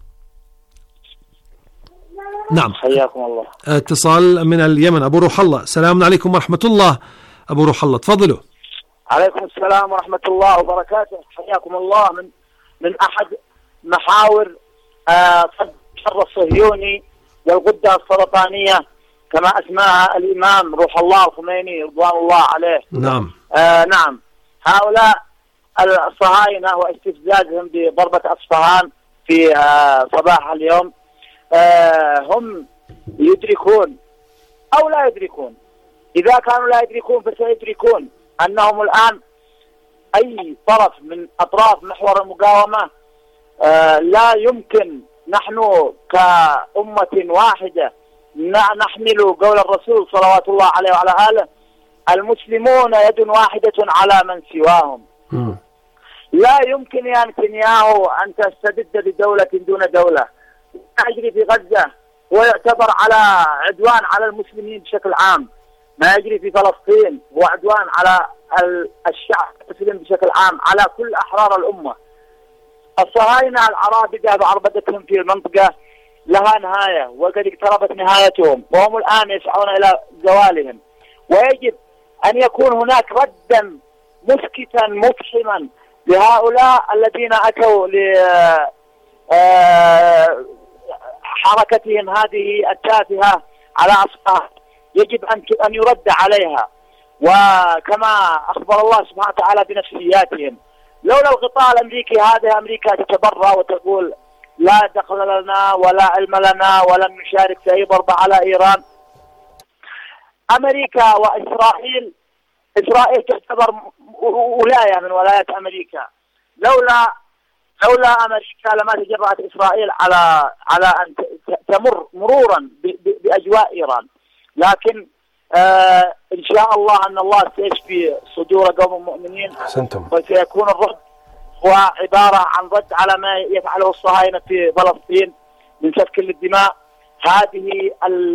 نعم، حياكم الله. اتصال من اليمن، أبو روح الله. السلام عليكم ورحمة الله. أبو روح الله تفضلوا. عليكم السلام ورحمة الله وبركاته. حياكم الله من أحد محاور صد الشر الصهيوني والغدة السرطانية كما أسماها الإمام روح الله الخميني رضوان الله عليه. نعم. نعم، هؤلاء الصهاينة واستفزازهم بضربة أصفهان في صباح اليوم هم يدركون أو لا يدركون. إذا كانوا لا يدركون فسيدركون أنهم الآن أي طرف من أطراف محور المقاومة لا يمكن، نحن كأمة واحدة نحمل قول الرسول صلوات الله عليه وعلى آله: المسلمون يد واحدة على من سواهم. لا يمكن يا نتنياهو أن تستبد بدولة دون دولة، ما يجري في غزة هو يعتبر على عدوان على المسلمين بشكل عام، ما يجري في فلسطين هو عدوان على الشعب المسلم بشكل عام، على كل أحرار الأمة. الصهاينة العرابدة بعربدتهم في المنطقة لها نهاية وقد اقتربت نهايتهم، وهم الآن يسعون إلى زوالهم، ويجب أن يكون هناك ردا مسكتا مفحما لهؤلاء الذين أتوا لحركتهم هذه التافهة على أصحاب، يجب أن يرد عليها، وكما أخبر الله سبحانه وتعالى بنفسياتهم. لولا الغطاء الأمريكي هذا أمريكا تتبرأ وتقول لا دخل لنا ولا علم لنا ولن نشارك في أي ضربة على إيران. أمريكا وإسرائيل، إسرائيل تعتبر ولاية من ولايات أمريكا، لولا أمريكا لما تجرأت إسرائيل على أن تمر مرورا بأجواء إيران. لكن إن شاء الله أن الله سيشفي صدور قوم المؤمنين، وسيكون الرد هو عبارة عن رد على ما يفعله الصهاينة في فلسطين من سفك للدماء. هذه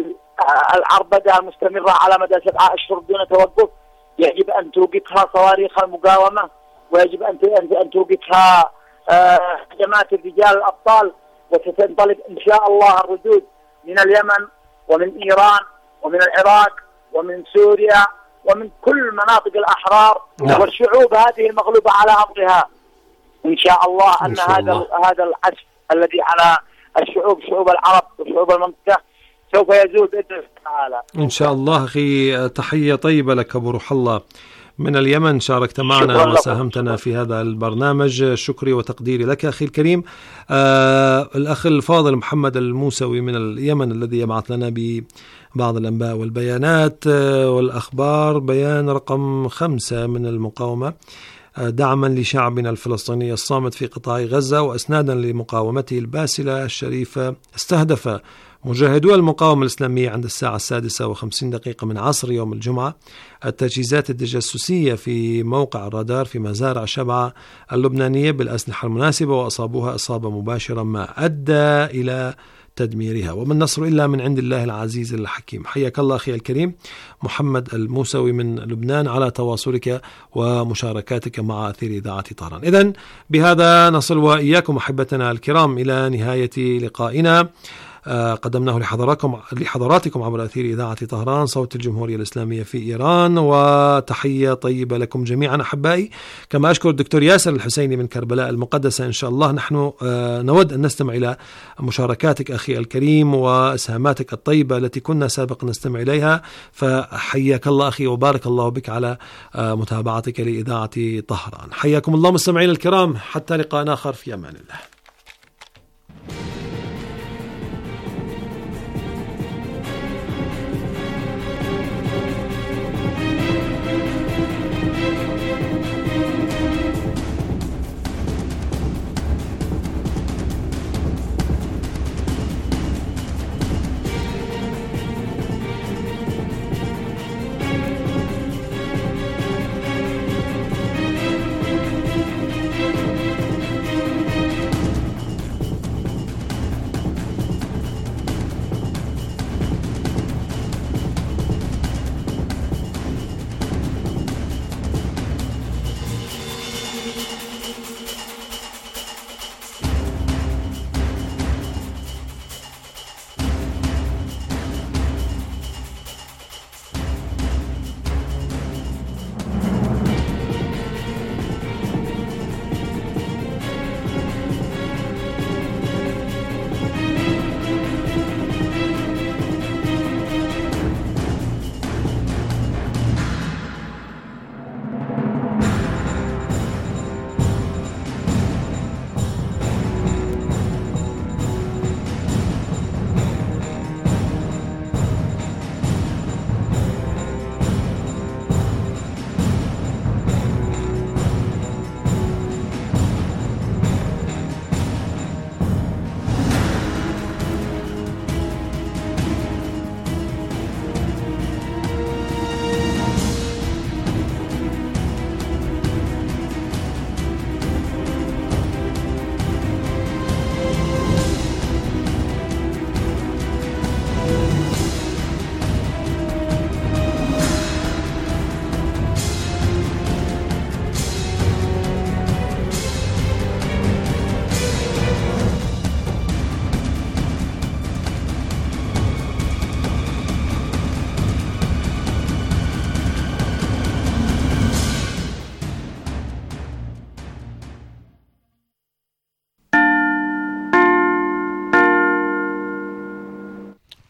العربدة المستمرة على مدى 7 أشهر دون توقف يجب أن توقفها صواريخ المقاومة، ويجب أن توقفها هجمات الرجال الأبطال، وستنطلق إن شاء الله الردود من اليمن ومن إيران ومن العراق ومن سوريا ومن كل مناطق الأحرار والشعوب هذه المغلوبة على أمرها. إن شاء الله أن هذا العسف الذي على الشعوب، شعوب العرب وشعوب المنطقة، سوف يزول بإذن الله تعالى إن شاء الله. أخي تحية طيبة لك أبو روح الله من اليمن، شاركت معنا وساهمتنا في هذا البرنامج، شكري وتقديري لك أخي الكريم. الأخ الفاضل محمد الموسوي من اليمن الذي يبعث لنا ببعض الأنباء والبيانات والأخبار. بيان رقم 5 من المقاومة دعما لشعبنا الفلسطيني الصامت في قطاع غزة وأسنادا لمقاومته الباسلة الشريفة، استهدف مجاهدو المقاومة الإسلامية عند الساعة 6:50 من عصر يوم الجمعة التجهيزات التجسسية في موقع الرادار في مزارع شبعة اللبنانية بالأسلحة المناسبة، وأصابوها إصابة مباشرة ما أدى إلى تدميرها، وما النصر إلا من عند الله العزيز الحكيم. حياك الله أخي الكريم محمد الموسوي من لبنان على تواصلك ومشاركاتك مع أثير إذاعة طهران. إذن بهذا نصل وإياكم أحبتنا الكرام إلى نهاية لقائنا قدمناه لحضراتكم عبر أثير إذاعة طهران صوت الجمهورية الإسلامية في إيران. وتحية طيبة لكم جميعا أحبائي، كما أشكر الدكتور ياسر الحسيني من كربلاء المقدسة. إن شاء الله نحن نود أن نستمع إلى مشاركاتك أخي الكريم وإسهاماتك الطيبة التي كنا سابقا نستمع إليها، فحياك الله أخي وبارك الله بك على متابعتك لإذاعة طهران. حياكم الله مستمعين الكرام، حتى لقاء آخر في أمان الله.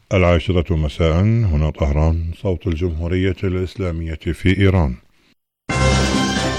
10 مساء، هنا طهران، صوت الجمهورية الإسلامية في إيران.